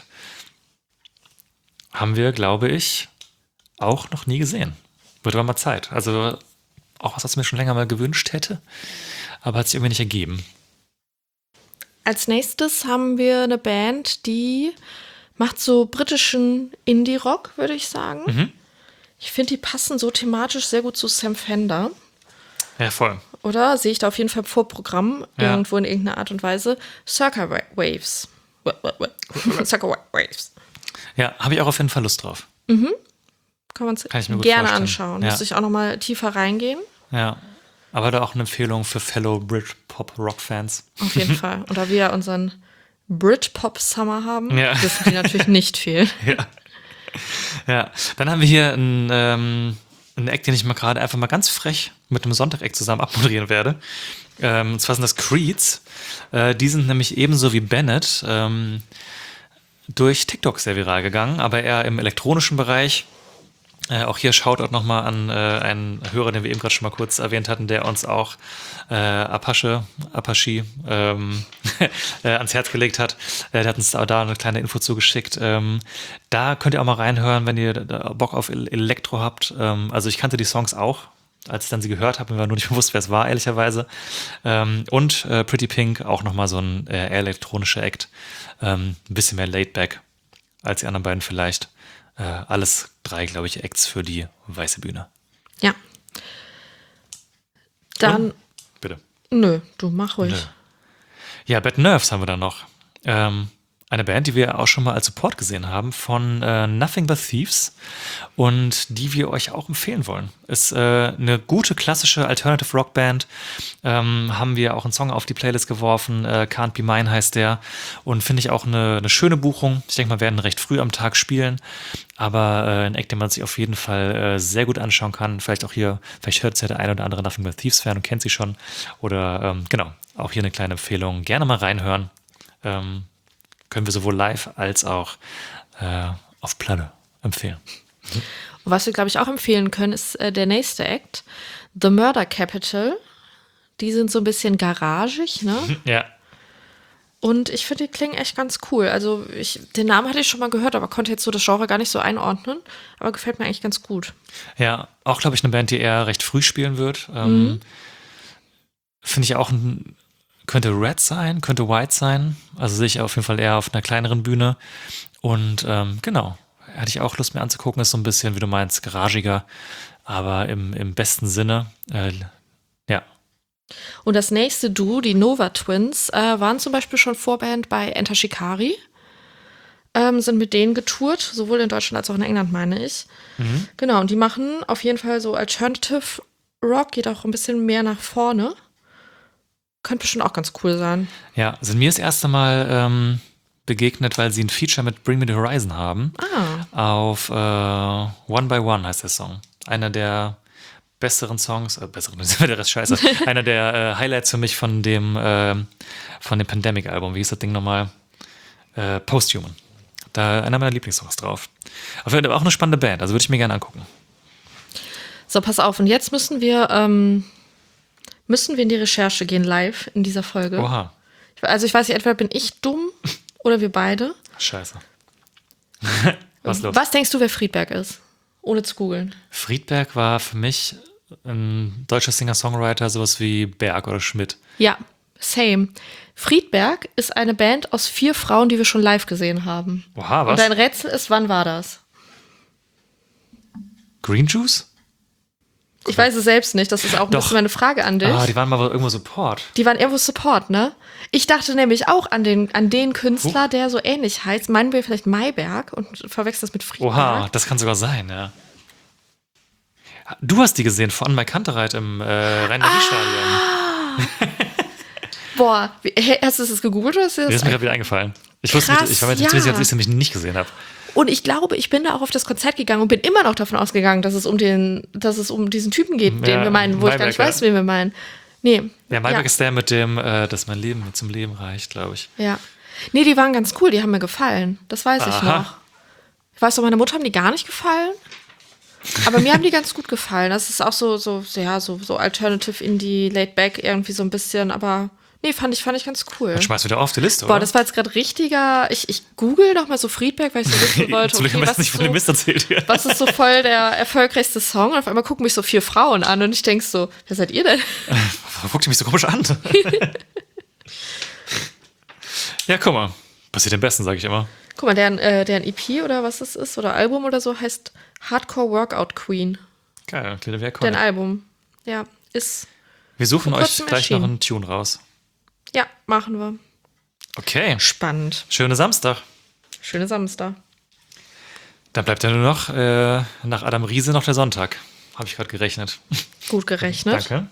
Haben wir, glaube ich, auch noch nie gesehen. Wird aber mal Zeit. Also auch was, was ich mir schon länger mal gewünscht hätte, aber hat sich irgendwie nicht ergeben. Als nächstes haben wir eine Band, die macht so britischen Indie-Rock, würde ich sagen. Mhm. Ich finde, die passen so thematisch sehr gut zu Sam Fender. Ja, voll. Oder? Sehe ich da auf jeden Fall im Vorprogramm, Ja. irgendwo in irgendeiner Art und Weise. Circa Waves. Circa Waves. Ja, habe ich auch auf jeden Fall Lust drauf. Mhm. Kann man Kann ich mir gut gerne vorstellen. anschauen. Ja. Muss ich auch noch mal tiefer reingehen. Ja. Aber da auch eine Empfehlung für Fellow Brit-Pop-Rock-Fans. Auf jeden Fall. Und da wir unseren Britpop-Summer haben, Ja. dürfen die natürlich nicht fehlen. Ja. Ja. Dann haben wir hier einen, ähm, einen Act, den ich mal gerade einfach mal ganz frech mit einem Sonntag-Act zusammen abmoderieren werde. Ähm, und zwar sind das Creeds. Äh, die sind nämlich ebenso wie Bennett ähm, durch TikTok sehr viral gegangen, aber eher im elektronischen Bereich. Äh, auch hier Shoutout nochmal an äh, einen Hörer, den wir eben gerade schon mal kurz erwähnt hatten, der uns auch äh, Apache, Apache ähm, äh, ans Herz gelegt hat. Äh, der hat uns da, da eine kleine Info zugeschickt. Ähm, da könnt ihr auch mal reinhören, wenn ihr da Bock auf Elektro habt. Ähm, also ich kannte die Songs auch, als ich dann sie gehört habe, mir war nur nicht bewusst, wer es war, ehrlicherweise. Ähm, und äh, Pretty Pink, auch nochmal so ein äh, elektronischer Act. Ähm, ein bisschen mehr Laidback als die anderen beiden vielleicht. Äh, alles drei, glaube ich, Acts für die weiße Bühne. Ja. Dann. Und? Bitte. Nö, du mach ruhig. Nö. Ja, Bad Nerves haben wir dann noch. Ähm, Eine Band, die wir auch schon mal als Support gesehen haben, von äh, Nothing But Thieves und die wir euch auch empfehlen wollen. Ist äh, eine gute, klassische Alternative Rock Band. Ähm, haben wir auch einen Song auf die Playlist geworfen. Äh, Can't Be Mine heißt der. Und finde ich auch eine, eine schöne Buchung. Ich denke mal, wir werden recht früh am Tag spielen. Aber äh, ein Act, den man sich auf jeden Fall äh, sehr gut anschauen kann. Vielleicht auch hier, vielleicht hört es ja der ein oder andere Nothing But Thieves Fan und kennt sie schon. Oder ähm, genau, auch hier eine kleine Empfehlung. Gerne mal reinhören. Ähm, können wir sowohl live als auch äh, auf Platte empfehlen. Und was wir, glaube ich, auch empfehlen können, ist äh, der nächste Act, The Murder Capital. Die sind so ein bisschen garagig, ne? Ja. Und ich finde, die klingen echt ganz cool. Also ich, den Namen hatte ich schon mal gehört, aber konnte jetzt so das Genre gar nicht so einordnen. Aber gefällt mir eigentlich ganz gut. Ja, auch, glaube ich, eine Band, die eher recht früh spielen wird. Ähm, Mhm. Finde ich auch ein könnte Red sein, könnte White sein. Also sehe ich auf jeden Fall eher auf einer kleineren Bühne. Und ähm, genau, hatte ich auch Lust mir anzugucken. Ist so ein bisschen, wie du meinst, garagiger, aber im, im besten Sinne. Äh, ja. Und das nächste Duo, die Nova Twins, äh, waren zum Beispiel schon Vorband bei Enter Shikari. Ähm, sind mit denen getourt, sowohl in Deutschland als auch in England, meine ich. Mhm. Genau, und die machen auf jeden Fall so Alternative Rock, geht auch ein bisschen mehr nach vorne. Könnte bestimmt auch ganz cool sein. Ja, sind mir das erste Mal ähm, begegnet, weil sie ein Feature mit Bring Me the Horizon haben. Ah. Auf äh, One by One heißt der Song. Einer der besseren Songs, äh, besseren, der Rest scheiße. Einer der äh, Highlights für mich von dem, äh, von dem Pandemic-Album. Wie hieß das Ding nochmal? Äh, Posthuman. Da einer meiner Lieblingssongs drauf. Auf jeden Fall auch eine spannende Band, also würde ich mir gerne angucken. So, pass auf. Und jetzt müssen wir, ähm, müssen wir in die Recherche gehen, live in dieser Folge. Oha. Also ich weiß nicht, entweder bin ich dumm oder wir beide. Scheiße. Was los? Was denkst du, wer Friedberg ist? Ohne zu googeln. Friedberg war für mich ein deutscher Singer-Songwriter, sowas wie Berg oder Schmidt. Ja, same. Friedberg ist eine Band aus vier Frauen, die wir schon live gesehen haben. Oha, was? Und dein Rätsel ist, wann war das? Green Juice? Ich weiß es selbst nicht, das ist auch ein Doch. bisschen meine Frage an dich. Ah, die waren mal irgendwo Support. Die waren irgendwo Support, ne? Ich dachte nämlich auch an den, an den Künstler, der so ähnlich heißt. Meinen wir vielleicht Mayberg und verwechseln das mit Friedberg. Oha, das kann sogar sein, ja. Du hast die gesehen von Mike Kantereit im äh, Rhein-Marie-Stadion. Boah, wie, hä, hast du das gegoogelt oder hast du Mir das? ist mir gerade wieder eingefallen. Ich wusste Krass, nicht, ich war mir nicht ja. ziemlich sicher, dass ich sie nämlich nicht gesehen habe. Und ich glaube, ich bin da auch auf das Konzert gegangen und bin immer noch davon ausgegangen, dass es um den, dass es um diesen Typen geht, den Ja, wir meinen, wo ich gar nicht Mayberg, weiß, ja. wen wir meinen. Nee. Ja, Mayberg ja. ist der mit dem, äh, dass mein Leben zum Leben reicht, glaube ich. Ja. Nee, die waren ganz cool, die haben mir gefallen. Das weiß ich Aha. noch. Ich weiß noch, meiner Mutter haben die gar nicht gefallen. Aber mir haben die ganz gut gefallen. Das ist auch so, so, so, ja, so, so Alternative Indie, Laid Back, irgendwie so ein bisschen, aber nee, fand ich, fand ich ganz cool. Dann schmeißt du wieder auf die Liste, Boah, oder? das war jetzt gerade richtiger. Ich, ich google noch mal so Friedberg, weil ich so wissen wollte, Zum Glück okay, am was, besten ist nicht von dem so, Mist erzählt hier. was ist so voll der erfolgreichste Song? Und auf einmal gucken mich so vier Frauen an und ich denk so, wer seid ihr denn? Warum guckt ihr mich so komisch an? Ja, guck mal. Passiert am besten, sage ich immer. Guck mal, deren, äh, deren E P oder was das ist, oder Album oder so, heißt Hardcore Workout Queen. Geil, kleine Werk. Deren Album. Ja, ist. Wir suchen vor euch kurzem gleich noch erschienen. einen Tune raus. Ja, machen wir. Okay, Spannend. schöner Samstag. Schöne Samstag. Dann bleibt ja nur noch äh, nach Adam Riese noch der Sonntag. Habe ich gerade gerechnet. Gut gerechnet. Danke.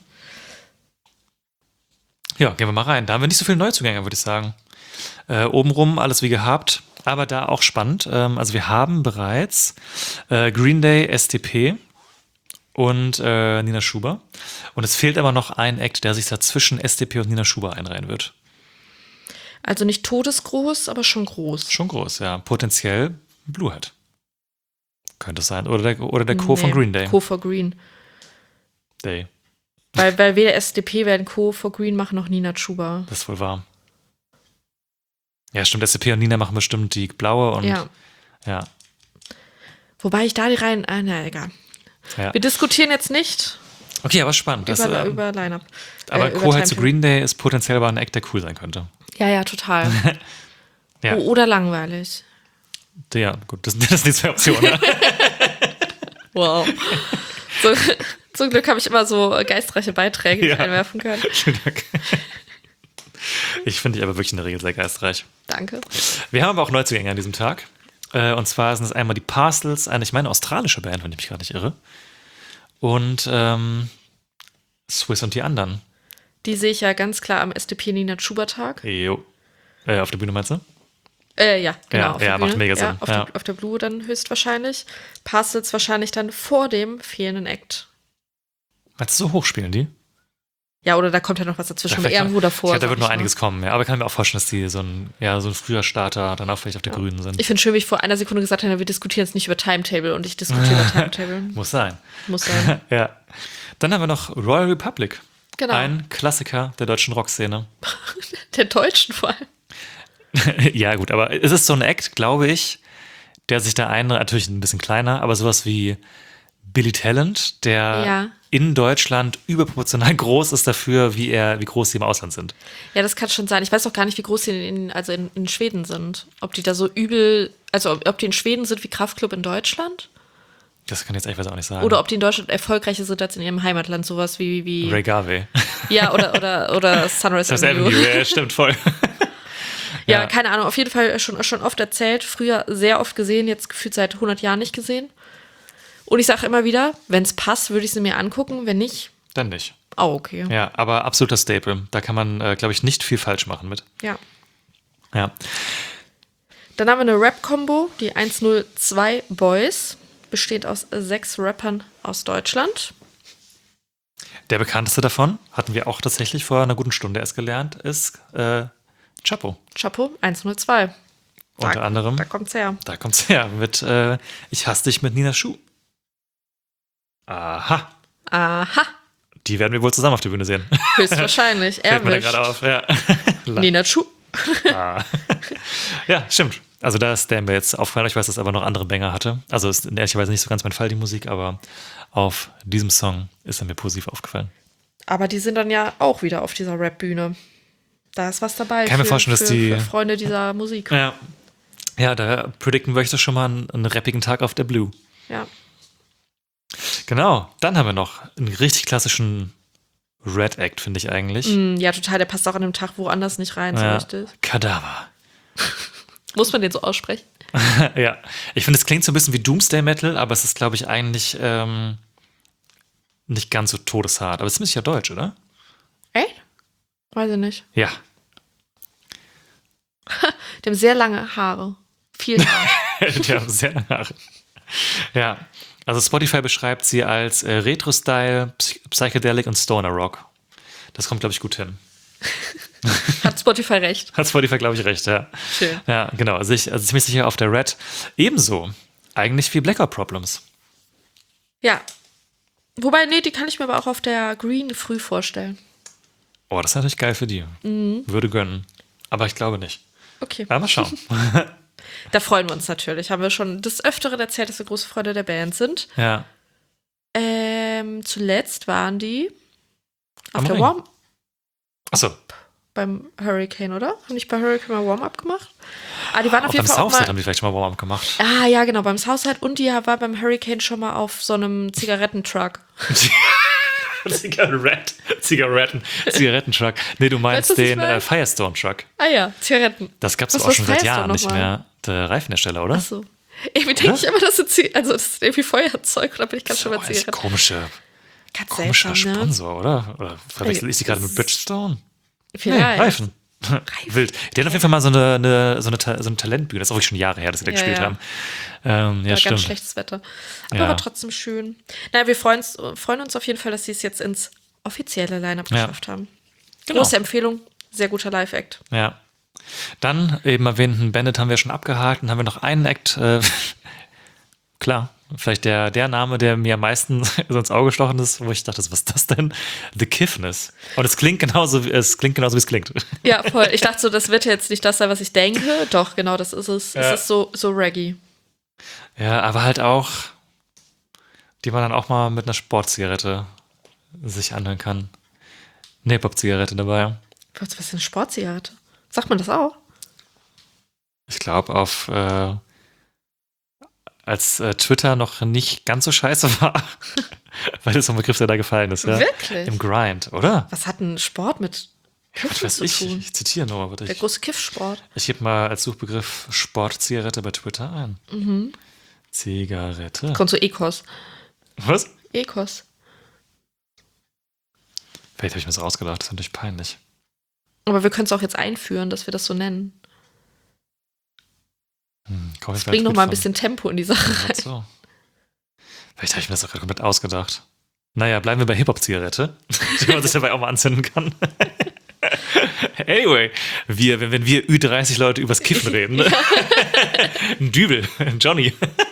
Ja, gehen wir mal rein. Da haben wir nicht so viele Neuzugänge, würde ich sagen. Äh, obenrum alles wie gehabt, aber da auch spannend. Ähm, also wir haben bereits äh, Green Day, S T P und äh, Nina Schuber. Und es fehlt aber noch ein Act, der sich da zwischen S T P und Nina Schuber einreihen wird. Also nicht todesgroß, aber schon groß. Schon groß, ja. Potenziell Bluehead. Könnte es sein. Oder der, oder der Co. von Green Day. Co for Green. Day. Weil, weil weder S D P werden Co for Green machen, noch Nina Chuba. Das ist wohl wahr. Ja, stimmt. S T P und Nina machen bestimmt die blaue und Ja. ja. Wobei ich da die rein. Ah, na, egal. ja. Wir diskutieren jetzt nicht Okay, aber spannend. Das, über, ähm, über Line-Up. aber äh, über Co. halt zu Timetable. Green Day ist potenziell aber ein Act, der cool sein könnte. Ja, ja, total. Ja, O- Oder langweilig. ja gut, das, das sind die zwei Optionen. Ne? Wow. So, zum Glück habe ich immer so geistreiche Beiträge, die ich Ja. einwerfen können. Vielen Dank. Ich finde dich aber wirklich in der Regel sehr geistreich. Danke. Wir haben aber auch Neuzugänge an diesem Tag. Äh, und zwar sind es einmal die Parcels, eine, ich meine, australische Band, wenn ich mich gar nicht irre. Und ähm, Swiss und die anderen. Die sehe ich ja ganz klar am S D P Nina Schuber-Tag. Jo. Äh, auf der Bühne meinst du? Äh, ja, genau. Ja, auf der ja, macht Bühne. mega Ja, Sinn. auf, Ja. Der, auf der Blue dann höchstwahrscheinlich. Parcels wahrscheinlich dann vor dem fehlenden Act. Meinst du, so hoch spielen die? Ja, oder da kommt ja noch was dazwischen, Vielleicht irgendwo noch- davor. Ich glaube, da sag wird ich noch mal. einiges kommen, ja. Aber ich kann mir auch vorstellen, dass die so ein, ja, so ein früher Starter dann auch vielleicht auf der Grünen sind. Ich finde schön, wie ich vor einer Sekunde gesagt habe, wir diskutieren jetzt nicht über Timetable und ich diskutiere über Timetable. Muss sein. Muss sein. Ja. Dann haben wir noch Royal Republic. Genau. Ein Klassiker der deutschen Rockszene. Der Deutschen vor allem. Ja, gut, aber es ist so ein Act, glaube ich, der sich da ein, natürlich ein bisschen kleiner, aber sowas wie Billy Talent, der Ja. in Deutschland überproportional groß ist dafür, wie er, wie groß sie im Ausland sind. Ja, das kann schon sein. Ich weiß auch gar nicht, wie groß die in, also in, in Schweden sind. Ob die da so übel, also ob, ob die in Schweden sind wie Kraftklub in Deutschland Das kann ich jetzt ehrlich auch nicht sagen. oder ob die in Deutschland erfolgreicher sind als in ihrem Heimatland, sowas wie, wie Ray Garvey. ja, oder, oder, oder Sunrise Das Avenue. Avenue, ja, stimmt voll. Ja, Ja. keine Ahnung, auf jeden Fall schon, schon oft erzählt, früher sehr oft gesehen, jetzt gefühlt seit hundert Jahren nicht gesehen. Und ich sage immer wieder, wenn es passt, würde ich sie mir angucken, wenn nicht, Dann nicht. oh, okay. Ja, aber absoluter Staple. Da kann man, äh, glaube ich, nicht viel falsch machen mit. Ja. Ja. Dann haben wir eine Rap-Kombo, die eins null zwei Boys, besteht aus sechs Rappern aus Deutschland. Der bekannteste davon, hatten wir auch tatsächlich vor einer guten Stunde erst gelernt, ist äh, Chapo. Chapo, eins null zwei. Da, Unter anderem. Da kommt's her. Da kommt's her mit äh, Ich hasse dich mit Nina Schuh. Aha. Aha, Die werden wir wohl zusammen auf der Bühne sehen. höchstwahrscheinlich. Fällt mir da Erwischt. gerade auf. Ja. Nina Chu. Ah. Ja, stimmt. Also da ist der mir jetzt aufgefallen. Ich weiß, dass er aber noch andere Banger hatte. Also ist ehrlicherweise nicht so ganz mein Fall, die Musik, aber auf diesem Song ist er mir positiv aufgefallen. Aber die sind dann ja auch wieder auf dieser Rap-Bühne. Da ist was dabei. Kann mir für, vorstellen, für, dass die- für Freunde dieser Musik. Ja. Ja, da predikten wir euch doch schon mal einen, einen rappigen Tag auf der Blue. Ja. Genau. Dann haben wir noch einen richtig klassischen Red Act, finde ich eigentlich. Mm, ja, total. Der passt auch an dem Tag woanders nicht rein, so Ja. richtig. Kadaver. Muss man den so aussprechen? Ja, ich finde, es klingt so ein bisschen wie Doomsday Metal, aber es ist, glaube ich, eigentlich ähm, nicht ganz so todeshart. Aber es ist ziemlich ja deutsch, oder? Echt? Weiß ich nicht. Ja. Die haben sehr lange Haare. Viel Haare. Die haben sehr lange Haare. Ja, also Spotify beschreibt sie als äh, Retro-Style, Psy- Psychedelic und Stoner Rock. Das kommt, glaube ich, gut hin. Hat Spotify recht. Hat Spotify, glaube ich, recht, ja. Schön. Ja, genau. Also, ich, also ziemlich sicher auf der Red. Ebenso eigentlich wie Blackout Problems. Ja. Wobei, nee, die kann ich mir aber auch auf der Green früh vorstellen. Oh, das ist natürlich geil für die. Würde gönnen. Aber ich glaube nicht. Okay. Ja, mal schauen. Da freuen wir uns natürlich. Haben wir schon des Öfteren erzählt, dass wir große Freunde der Band sind. Ja. Ähm, zuletzt waren die auf Am der Ring. Warm Achso, beim Hurricane, oder? Haben nicht bei Hurricane mal Warm-Up gemacht? Ah, die waren auf auf jeden dem Fall auch Southside mal. haben die vielleicht schon mal Warm-up gemacht. Ah, ja, genau, beim Southside und die war beim Hurricane schon mal auf so einem Zigarettentruck. Zigaretten, Zigaretten, Zigarettentruck. Nee, du meinst Weißt du, was ich den meine? äh, Firestone Truck. Ah ja, Zigaretten. Das gab es Was auch ist schon seit Firestone Jahren nicht nochmal? mehr. Der Reifenhersteller, oder? Achso. Irgendwie denke ich immer, das sind, Zig- also das ist irgendwie Feuerzeug, oder bin ich ganz Das ist schon auch bei echt Zigaretten? komische, Ganz komischer seltsam, ne? Sponsor, oder? Oder verwechsel ich die gerade mit Bridgestone? Nee, Vielleicht. Reifen. Wild. Die hatten auf jeden Fall mal so eine, eine, so eine, Ta- so eine Talentbühne. Das ist auch wirklich schon Jahre her, dass sie da Ja, gespielt ja. haben. Ähm, ja, War stimmt. ganz schlechtes Wetter. Aber Ja. war trotzdem schön. Naja, wir freuen uns, freuen uns auf jeden Fall, dass sie es jetzt ins offizielle Line-Up Ja. geschafft haben. Genau. Große Empfehlung, sehr guter Live-Act. Ja. Dann eben erwähnten Bandit haben wir schon abgehakt. Dann haben wir noch einen Act. Äh, klar, vielleicht der, der Name, der mir am meisten so ins Auge gestochen ist, wo ich dachte, was ist das denn? The Kiffness. Und es klingt genauso, wie- es klingt genauso, wie es klingt. Ja, voll. Ich dachte so, das wird jetzt nicht das sein, was ich denke. Doch, genau, das ist es. Ja. Es ist so, so Reggae. Ja, aber halt auch, die man dann auch mal mit einer Sportzigarette sich anhören kann. Eine Hip-Hop-Zigarette dabei. Was, was ist eine Sportzigarette? Sagt man das auch? Ich glaube, auf äh, als äh, Twitter noch nicht ganz so scheiße war, weil das so ein Begriff, der da gefallen ist, ja. Wirklich? Im Grind, oder? Was hat ein Sport mit. Was weiß zu ich, tun. ich zitiere nur. Warte, Der ich, große Kiffsport. ich gebe mal als Suchbegriff Sportzigarette bei Twitter ein. Mhm. Zigarette. Kommt so Ecos. Was? Ecos. Vielleicht habe ich mir das ausgedacht, das ist natürlich peinlich. Aber wir können es auch jetzt einführen, dass wir das so nennen. Hm, komm, ich Das bringt mal noch mal ein von- bisschen Tempo in die Sache Ach rein. so. Vielleicht habe ich mir das auch gerade komplett ausgedacht. Naja, bleiben wir bei Hip-Hop-Zigarette, die man sich dabei auch mal anzünden kann. Anyway, wir, wenn, wenn wir Ü dreißig Leute übers Kiffen reden, ne? Ein Dübel, ein Johnny.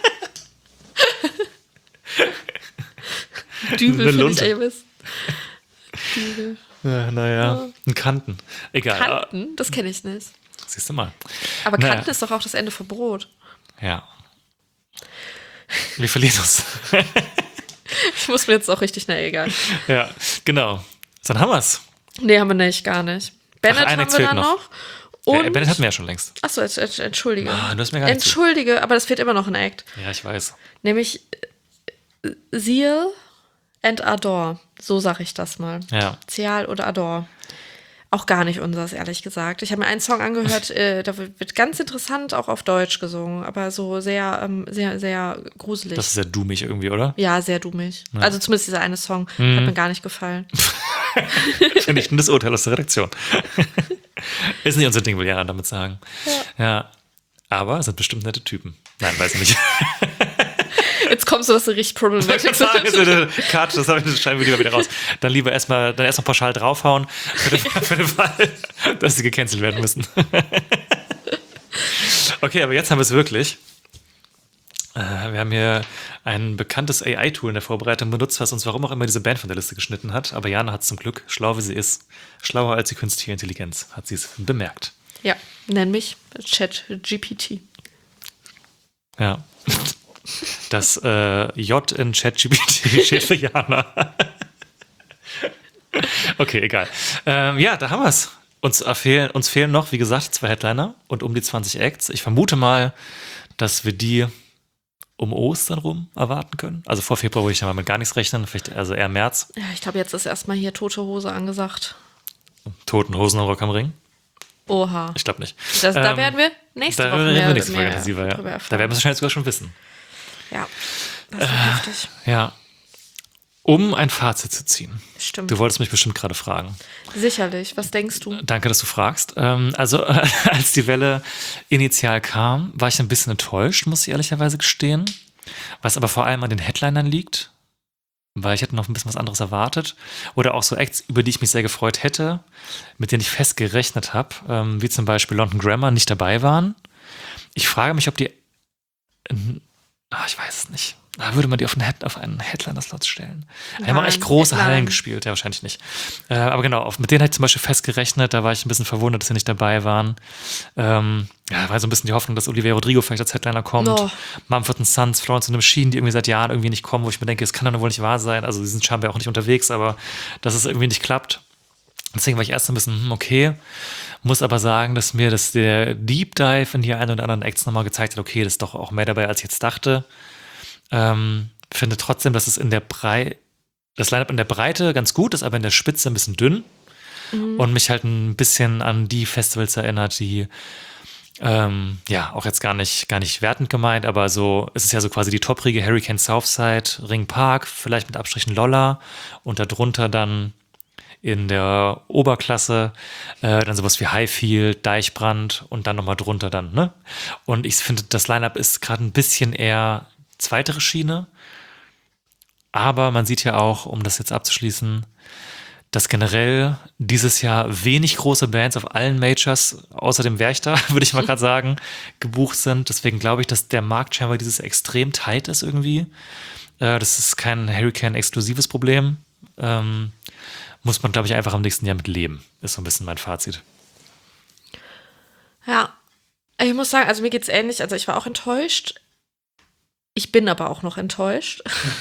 Dübel Eine finde ich Lunte. eigentlich was. Dübel. Ja, naja, ein Kanten. Egal. Kanten? Das kenne ich nicht. Ah, siehst du mal. Aber Naja. Kanten ist doch auch das Ende von Brot. Ja. Wir verlieren uns. Ich muss mir jetzt auch richtig, na egal. Ja, genau. Dann haben wir's. Nee, haben wir nicht, gar nicht. Bennett Ach, ein haben Act wir fehlt dann noch. noch. Und, Ja, Bennett hatten wir ja schon längst. achso, ent- ent- entschuldige. Ah, du hast mir gar nicht zu- Entschuldige, aber das fehlt immer noch ein Act. Ja, ich weiß. Nämlich äh, Seal and Adore. So sage ich das mal. Ja. Seal oder Adore. Auch gar nicht unseres, ehrlich gesagt. Ich habe mir einen Song angehört, äh, da wird ganz interessant auch auf Deutsch gesungen, aber so sehr, ähm, sehr, sehr gruselig. Das ist ja dummig irgendwie, oder? Ja, sehr dummig. Also zumindest dieser eine Song Mhm. hat mir gar nicht gefallen. Vernichtendes Urteil aus der Redaktion. Ist nicht unser Ding, will Jana damit sagen. Ja. ja. Aber sind bestimmt nette Typen. Nein, weiß ich nicht. Jetzt kommst du, dass du richtig problematisch bist. Cut, das habe ich, das schneiden wir lieber wieder raus. Dann lieber erstmal, dann erst noch pauschal draufhauen, für den, für den Fall, dass sie gecancelt werden müssen. Okay, aber jetzt haben wir es wirklich. Äh, Wir haben hier ein bekanntes A I-Tool in der Vorbereitung benutzt, was uns warum auch immer diese Band von der Liste geschnitten hat. Aber Jana hat es zum Glück, schlau wie sie ist, schlauer als die künstliche Intelligenz, hat sie es bemerkt. Ja, nenn mich Chat G P T. Ja. Das äh, J in ChatGPT steht für Jana. Okay, egal. Ähm, ja, da haben wir es. Uns, äh, fehlen, uns fehlen noch, wie gesagt, zwei Headliner und um die zwanzig Acts. Ich vermute mal, dass wir die um Ostern rum erwarten können. Also vor Februar würde ich ja mal mit gar nichts rechnen, vielleicht also eher März. Ja, ich glaube, jetzt ist erstmal hier tote Hose angesagt. Toten Hosen am Rock am Ring? Oha. Ich glaube nicht. Das, da Ähm, werden wir nächste Da Woche reden mehr, wir nächste Folge mehr intensiver, ja. drüber Da erfahren. werden wir es wahrscheinlich sogar schon wissen. Ja, das ist heftig. Ja. Um ein Fazit zu ziehen. Stimmt. Du wolltest mich bestimmt gerade fragen. Sicherlich. Was denkst du? Danke, dass du fragst. Ähm, also, äh, als die Welle initial kam, war ich ein bisschen enttäuscht, muss ich ehrlicherweise gestehen. Was aber vor allem an den Headlinern liegt, weil ich hätte noch ein bisschen was anderes erwartet. Oder auch so Acts, über die ich mich sehr gefreut hätte, mit denen ich fest gerechnet habe, ähm, wie zum Beispiel London Grammar, nicht dabei waren. Ich frage mich, ob die. Äh, ah, ich weiß es nicht. Da würde man die auf einen, Head, auf einen Headliner-Slot stellen. Die haben auch echt Nein, große Headline. Hallen gespielt, ja, wahrscheinlich nicht. Äh, aber genau, auf, mit denen hätte ich zum Beispiel fest gerechnet, da war ich ein bisschen verwundert, dass sie nicht dabei waren. Ähm, ja, war so ein bisschen die Hoffnung, dass Olivia Rodrigo vielleicht als Headliner kommt. Oh. Mumford and Sons, Florence and the Machine, die irgendwie seit Jahren irgendwie nicht kommen, wo ich mir denke, es kann doch wohl nicht wahr sein. Also, sie sind scheinbar auch nicht unterwegs, aber dass es irgendwie nicht klappt. Deswegen war ich erst ein bisschen, hm, okay. Muss aber sagen, dass mir das der Deep Dive in die einen oder anderen Acts nochmal gezeigt hat, okay, das ist doch auch mehr dabei, als ich jetzt dachte. Ähm, finde trotzdem, dass es in der Breite, das Line-Up in der Breite ganz gut ist, aber in der Spitze ein bisschen dünn und mich halt ein bisschen an die Festivals erinnert, die ähm, ja, auch jetzt gar nicht, gar nicht wertend gemeint, aber so, es ist ja so quasi die Top-Riege, Hurricane Southside, Ring Park, vielleicht mit Abstrichen Lolla und darunter dann in der Oberklasse äh, dann sowas wie Highfield, Deichbrand und dann nochmal drunter dann, ne? Und ich finde, das Line-Up ist gerade ein bisschen eher zweitere Schiene, aber man sieht ja auch, um das jetzt abzuschließen, dass generell dieses Jahr wenig große Bands auf allen Majors, außer dem Werchter, würde ich mal gerade sagen, gebucht sind. Deswegen glaube ich, dass der Markt scheinbar dieses extrem tight ist irgendwie. Äh, das ist kein Hurricane-exklusives Problem. Ähm, muss man, glaube ich, einfach am nächsten Jahr mit leben. Ist so ein bisschen mein Fazit. Ja, ich muss sagen, also mir geht's ähnlich. Also ich war auch enttäuscht. Ich bin aber auch noch enttäuscht.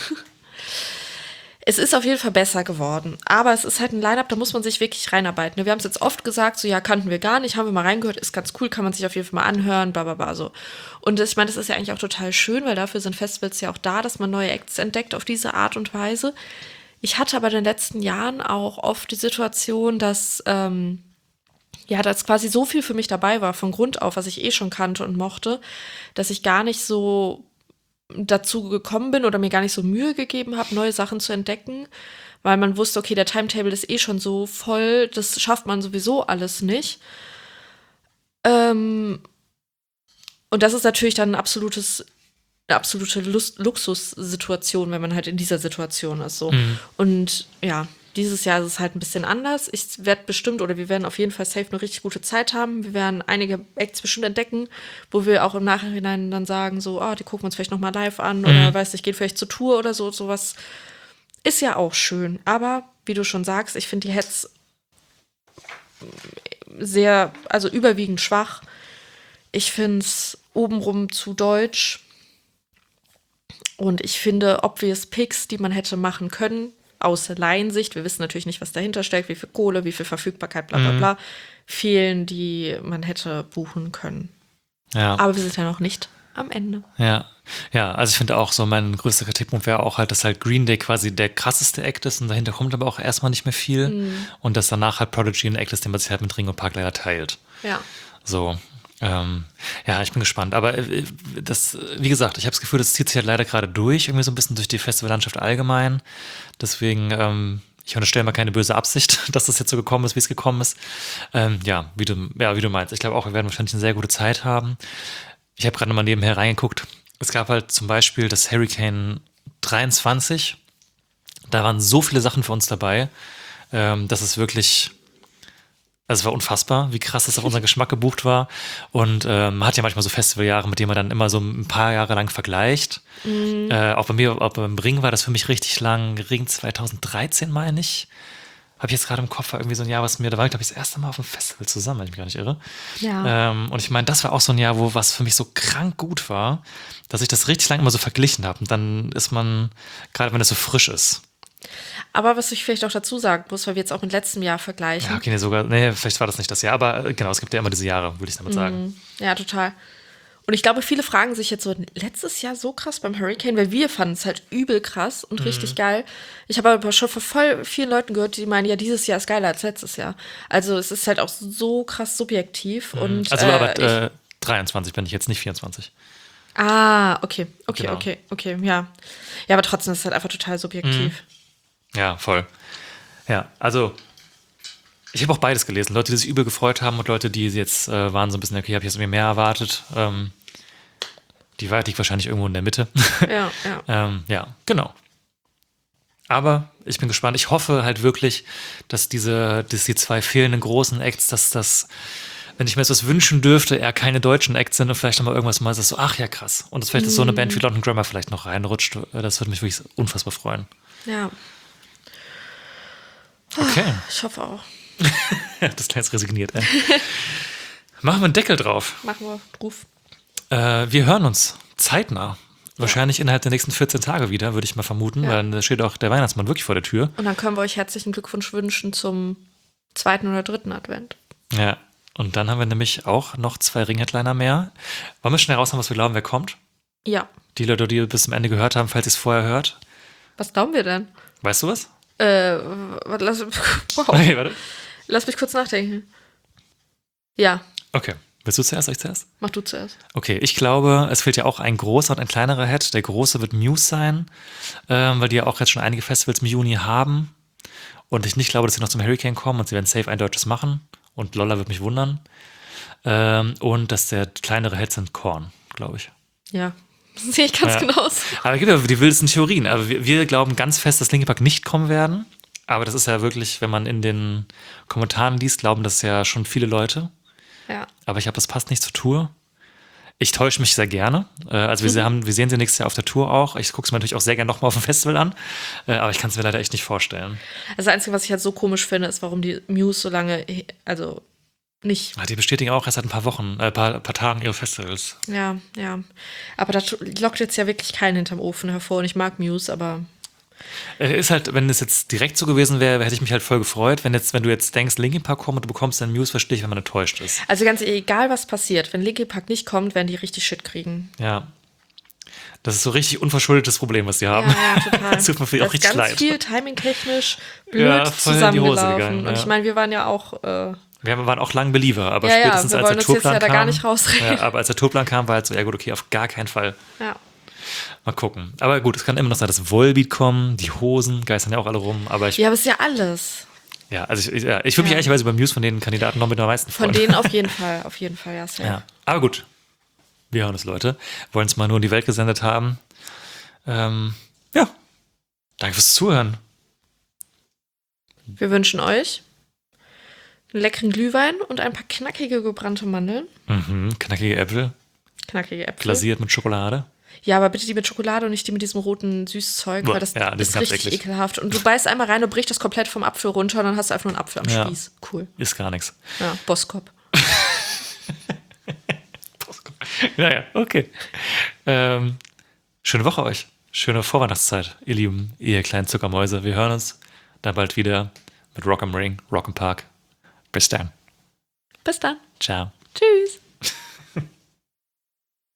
Es ist auf jeden Fall besser geworden. Aber es ist halt ein Line-Up, da muss man sich wirklich reinarbeiten. Wir haben es jetzt oft gesagt, so ja, kannten wir gar nicht, haben wir mal reingehört, ist ganz cool, kann man sich auf jeden Fall mal anhören, bla bla bla so. Und das, ich meine, das ist ja eigentlich auch total schön, weil dafür sind Festivals ja auch da, dass man neue Acts entdeckt auf diese Art und Weise. Ich hatte aber in den letzten Jahren auch oft die Situation, dass ähm, ja, dass quasi so viel für mich dabei war, von Grund auf, was ich eh schon kannte und mochte, dass ich gar nicht so dazu gekommen bin oder mir gar nicht so Mühe gegeben habe, neue Sachen zu entdecken, weil man wusste, okay, der Timetable ist eh schon so voll, das schafft man sowieso alles nicht. Ähm, und das ist natürlich dann ein absolutes, eine absolute Lust- Luxussituation, wenn man halt in dieser Situation ist. So. Mhm. Und ja, dieses Jahr ist es halt ein bisschen anders. Ich werde bestimmt, oder wir werden auf jeden Fall safe eine richtig gute Zeit haben. Wir werden einige Acts bestimmt entdecken, wo wir auch im Nachhinein dann sagen, so, ah, die gucken wir uns vielleicht nochmal live an Mhm. oder weiß nicht, geht vielleicht zur Tour oder so. Sowas ist ja auch schön. Aber, wie du schon sagst, ich finde die Heads sehr, also überwiegend schwach. Ich finde es obenrum zu deutsch. Und ich finde, obvious Picks, die man hätte machen können, aus Laiensicht, wir wissen natürlich nicht, was dahinter steckt, wie viel Kohle, wie viel Verfügbarkeit, bla bla bla, fehlen, die man hätte buchen können. Ja. Aber wir sind ja noch nicht am Ende. Ja, ja, also ich finde auch so, mein größter Kritikpunkt wäre auch halt, dass halt Green Day quasi der krasseste Act ist und dahinter kommt aber auch erstmal nicht mehr viel Mhm. und dass danach halt Prodigy ein Act ist, den man sich halt mit Ringo Park leider teilt. Ja. So, ähm, ja, ich bin gespannt. Aber äh, das, wie gesagt, ich habe das Gefühl, das zieht sich halt leider gerade durch, irgendwie so ein bisschen durch die Festivallandschaft allgemein. Deswegen, ähm, ich unterstelle mal keine böse Absicht, dass das jetzt so gekommen ist, wie es gekommen ist. Ähm, ja, wie du, ja, wie du meinst. Ich glaube auch, wir werden wahrscheinlich eine sehr gute Zeit haben. Ich habe gerade nochmal nebenher reingeguckt. Es gab halt zum Beispiel das Hurricane dreiundzwanzig. Da waren so viele Sachen für uns dabei, ähm, dass es wirklich, also es war unfassbar, wie krass das auf unseren Geschmack gebucht war. Und ähm, man hat ja manchmal so Festivaljahre, mit denen man dann immer so ein paar Jahre lang vergleicht. Mhm. Äh, auch bei mir, auch beim Ring war das für mich richtig lang. Ring zweitausenddreizehn, meine ich. Habe ich jetzt gerade im Kopf, war irgendwie so ein Jahr, was mir, da war ich, glaube ich, das erste Mal auf einem Festival zusammen, wenn ich mich gar nicht irre. Ja. Ähm, und ich meine, das war auch so ein Jahr, wo was für mich so krank gut war, dass ich das richtig lange immer so verglichen habe. Und dann ist man, gerade wenn das so frisch ist. Aber was ich vielleicht auch dazu sagen muss, weil wir jetzt auch mit letztem Jahr vergleichen. Ja, okay, nee, sogar, nee, vielleicht war das nicht das Jahr, aber äh, genau, es gibt ja immer diese Jahre, würde ich damit sagen. Ja, total. Und ich glaube, viele fragen sich jetzt so, letztes Jahr so krass beim Hurricane, weil wir fanden es halt übel krass und richtig geil. Ich habe aber schon von voll vielen Leuten gehört, die meinen, ja, dieses Jahr ist geiler als letztes Jahr. Also es ist halt auch so krass subjektiv. Und, Also äh, aber ich, äh, dreiundzwanzig bin ich jetzt, nicht vierundzwanzig. Ah, okay, okay, Genau. okay, okay, ja. Ja, aber trotzdem ist es halt einfach total subjektiv. Ja, voll. Ja, also ich habe auch beides gelesen. Leute, die sich übel gefreut haben und Leute, die jetzt äh, waren so ein bisschen, okay, habe ich jetzt irgendwie mehr erwartet. Ähm, die Wahrheit liegt wahrscheinlich irgendwo in der Mitte. Ja, ja. ähm, ja, genau. Aber ich bin gespannt. Ich hoffe halt wirklich, dass diese, dass die zwei fehlenden großen Acts, dass das, wenn ich mir jetzt was wünschen dürfte, eher keine deutschen Acts sind und vielleicht nochmal irgendwas mal so, ach ja, krass. Und dass vielleicht mm. so eine Band wie London Grammar vielleicht noch reinrutscht. Das würde mich wirklich unfassbar freuen. Ja. Okay. Ich hoffe auch. Das klingt jetzt resigniert, ey. Machen wir einen Deckel drauf. Machen wir Ruf. Äh, wir hören uns zeitnah. Wahrscheinlich innerhalb der nächsten vierzehn Tage wieder, würde ich mal vermuten, Ja. weil dann steht auch der Weihnachtsmann wirklich vor der Tür. Und dann können wir euch herzlichen Glückwunsch wünschen zum zweiten oder dritten Advent. Ja, und dann haben wir nämlich auch noch zwei Ring-Headliner mehr. Wollen wir schnell raushauen, was wir glauben, wer kommt? Ja. Die Leute, die bis zum Ende gehört haben, falls ihr es vorher hört. Was glauben wir denn? Weißt du was? Äh, warte, lass, wow. Okay, warte. Lass mich kurz nachdenken. Ja, Okay. Willst du zuerst, soll ich zuerst? mach du zuerst. Okay, ich glaube, es fehlt ja auch ein großer und ein kleinerer Head. Der große wird Muse sein, ähm, weil die ja auch jetzt schon einige Festivals im Juni haben. Und ich nicht glaube, dass sie noch zum Hurricane kommen und sie werden safe ein deutsches machen. Und Lolla wird mich wundern. Ähm, und dass der kleinere Head sind Korn, glaube ich. Ja, sehe ich ganz Ja. genau so. Aber es gibt ja die wildesten Theorien. Aber wir, wir glauben ganz fest, dass Linkin Park nicht kommen werden. Aber das ist ja wirklich, wenn man in den Kommentaren liest, glauben das ja schon viele Leute. Ja. Aber ich habe, das passt nicht zur Tour. Ich täusche mich sehr gerne. Äh, Also wir, haben, wir sehen sie nächstes Jahr auf der Tour auch. Ich gucke es mir natürlich auch sehr gerne nochmal auf dem Festival an. Äh, Aber ich kann es mir leider echt nicht vorstellen. Also das Einzige, was ich halt so komisch finde, ist, warum die Muse so lange, also nicht. Ah, die bestätigen auch erst seit ein paar Wochen, ein äh, paar, paar Tagen ihre Festivals. Ja, ja. Aber das lockt jetzt ja wirklich keinen hinterm Ofen hervor. Und ich mag Muse, aber Äh, Ist halt, wenn es jetzt direkt so gewesen wäre, hätte ich mich halt voll gefreut. Wenn, jetzt, wenn du jetzt denkst, Linkin Park kommt und du bekommst dann Muse, verstehe ich, wenn man enttäuscht ist. also ganz egal, was passiert, wenn Linkin Park nicht kommt, werden die richtig Shit kriegen. Ja. Das ist so richtig unverschuldetes Problem, was die haben. Ja, ja, total. Das tut mir Das auch ist richtig ganz leid. viel timing-technisch blöd Ja, voll in die Hose zusammengelaufen. gegangen, Und ja. ich meine, wir waren ja auch äh, Wir waren auch lang Believer, aber Ja, ja, spätestens wir als wollen der uns jetzt Tourplan ja da kam. gar nicht rausreden. Ja, aber als der Tourplan kam, war halt so, ja gut, okay, auf gar keinen Fall. Ja. Mal gucken. Aber gut, es kann immer noch sein, dass Volbeat kommen, die Hosen geistern ja auch alle rum. Aber ich, Ja, aber es ist ja alles. ja, also ich, ich, ja, ich würde mich Ja. ehrlicherweise beim News von den Kandidaten noch mit am meisten Von freuen. denen auf jeden Fall, auf jeden Fall, ja. safe. Ja. Aber gut, wir hören es, Leute. Wollen es mal nur in die Welt gesendet haben. Ähm, ja, danke fürs Zuhören. Wir wünschen euch einen leckeren Glühwein und ein paar knackige gebrannte Mandeln. Mhm, knackige Äpfel, Knackige Äpfel. glasiert mit Schokolade. Ja, aber bitte die mit Schokolade und nicht die mit diesem roten Süßzeug, Boah, weil das ja, die ist sind ganz richtig eklig. ekelhaft. Und du beißt einmal rein und brichst das komplett vom Apfel runter und dann hast du einfach nur einen Apfel am Ja. Spieß. Cool. Ist gar nichts. Ja, Boskop. Naja, okay. Ähm, schöne Woche euch. Schöne Vorweihnachtszeit, ihr Lieben, ihr kleinen Zuckermäuse. Wir hören uns dann bald wieder mit Rock am Ring, Rock im Park. Bis dann. Bis dann. Ciao. Tschüss.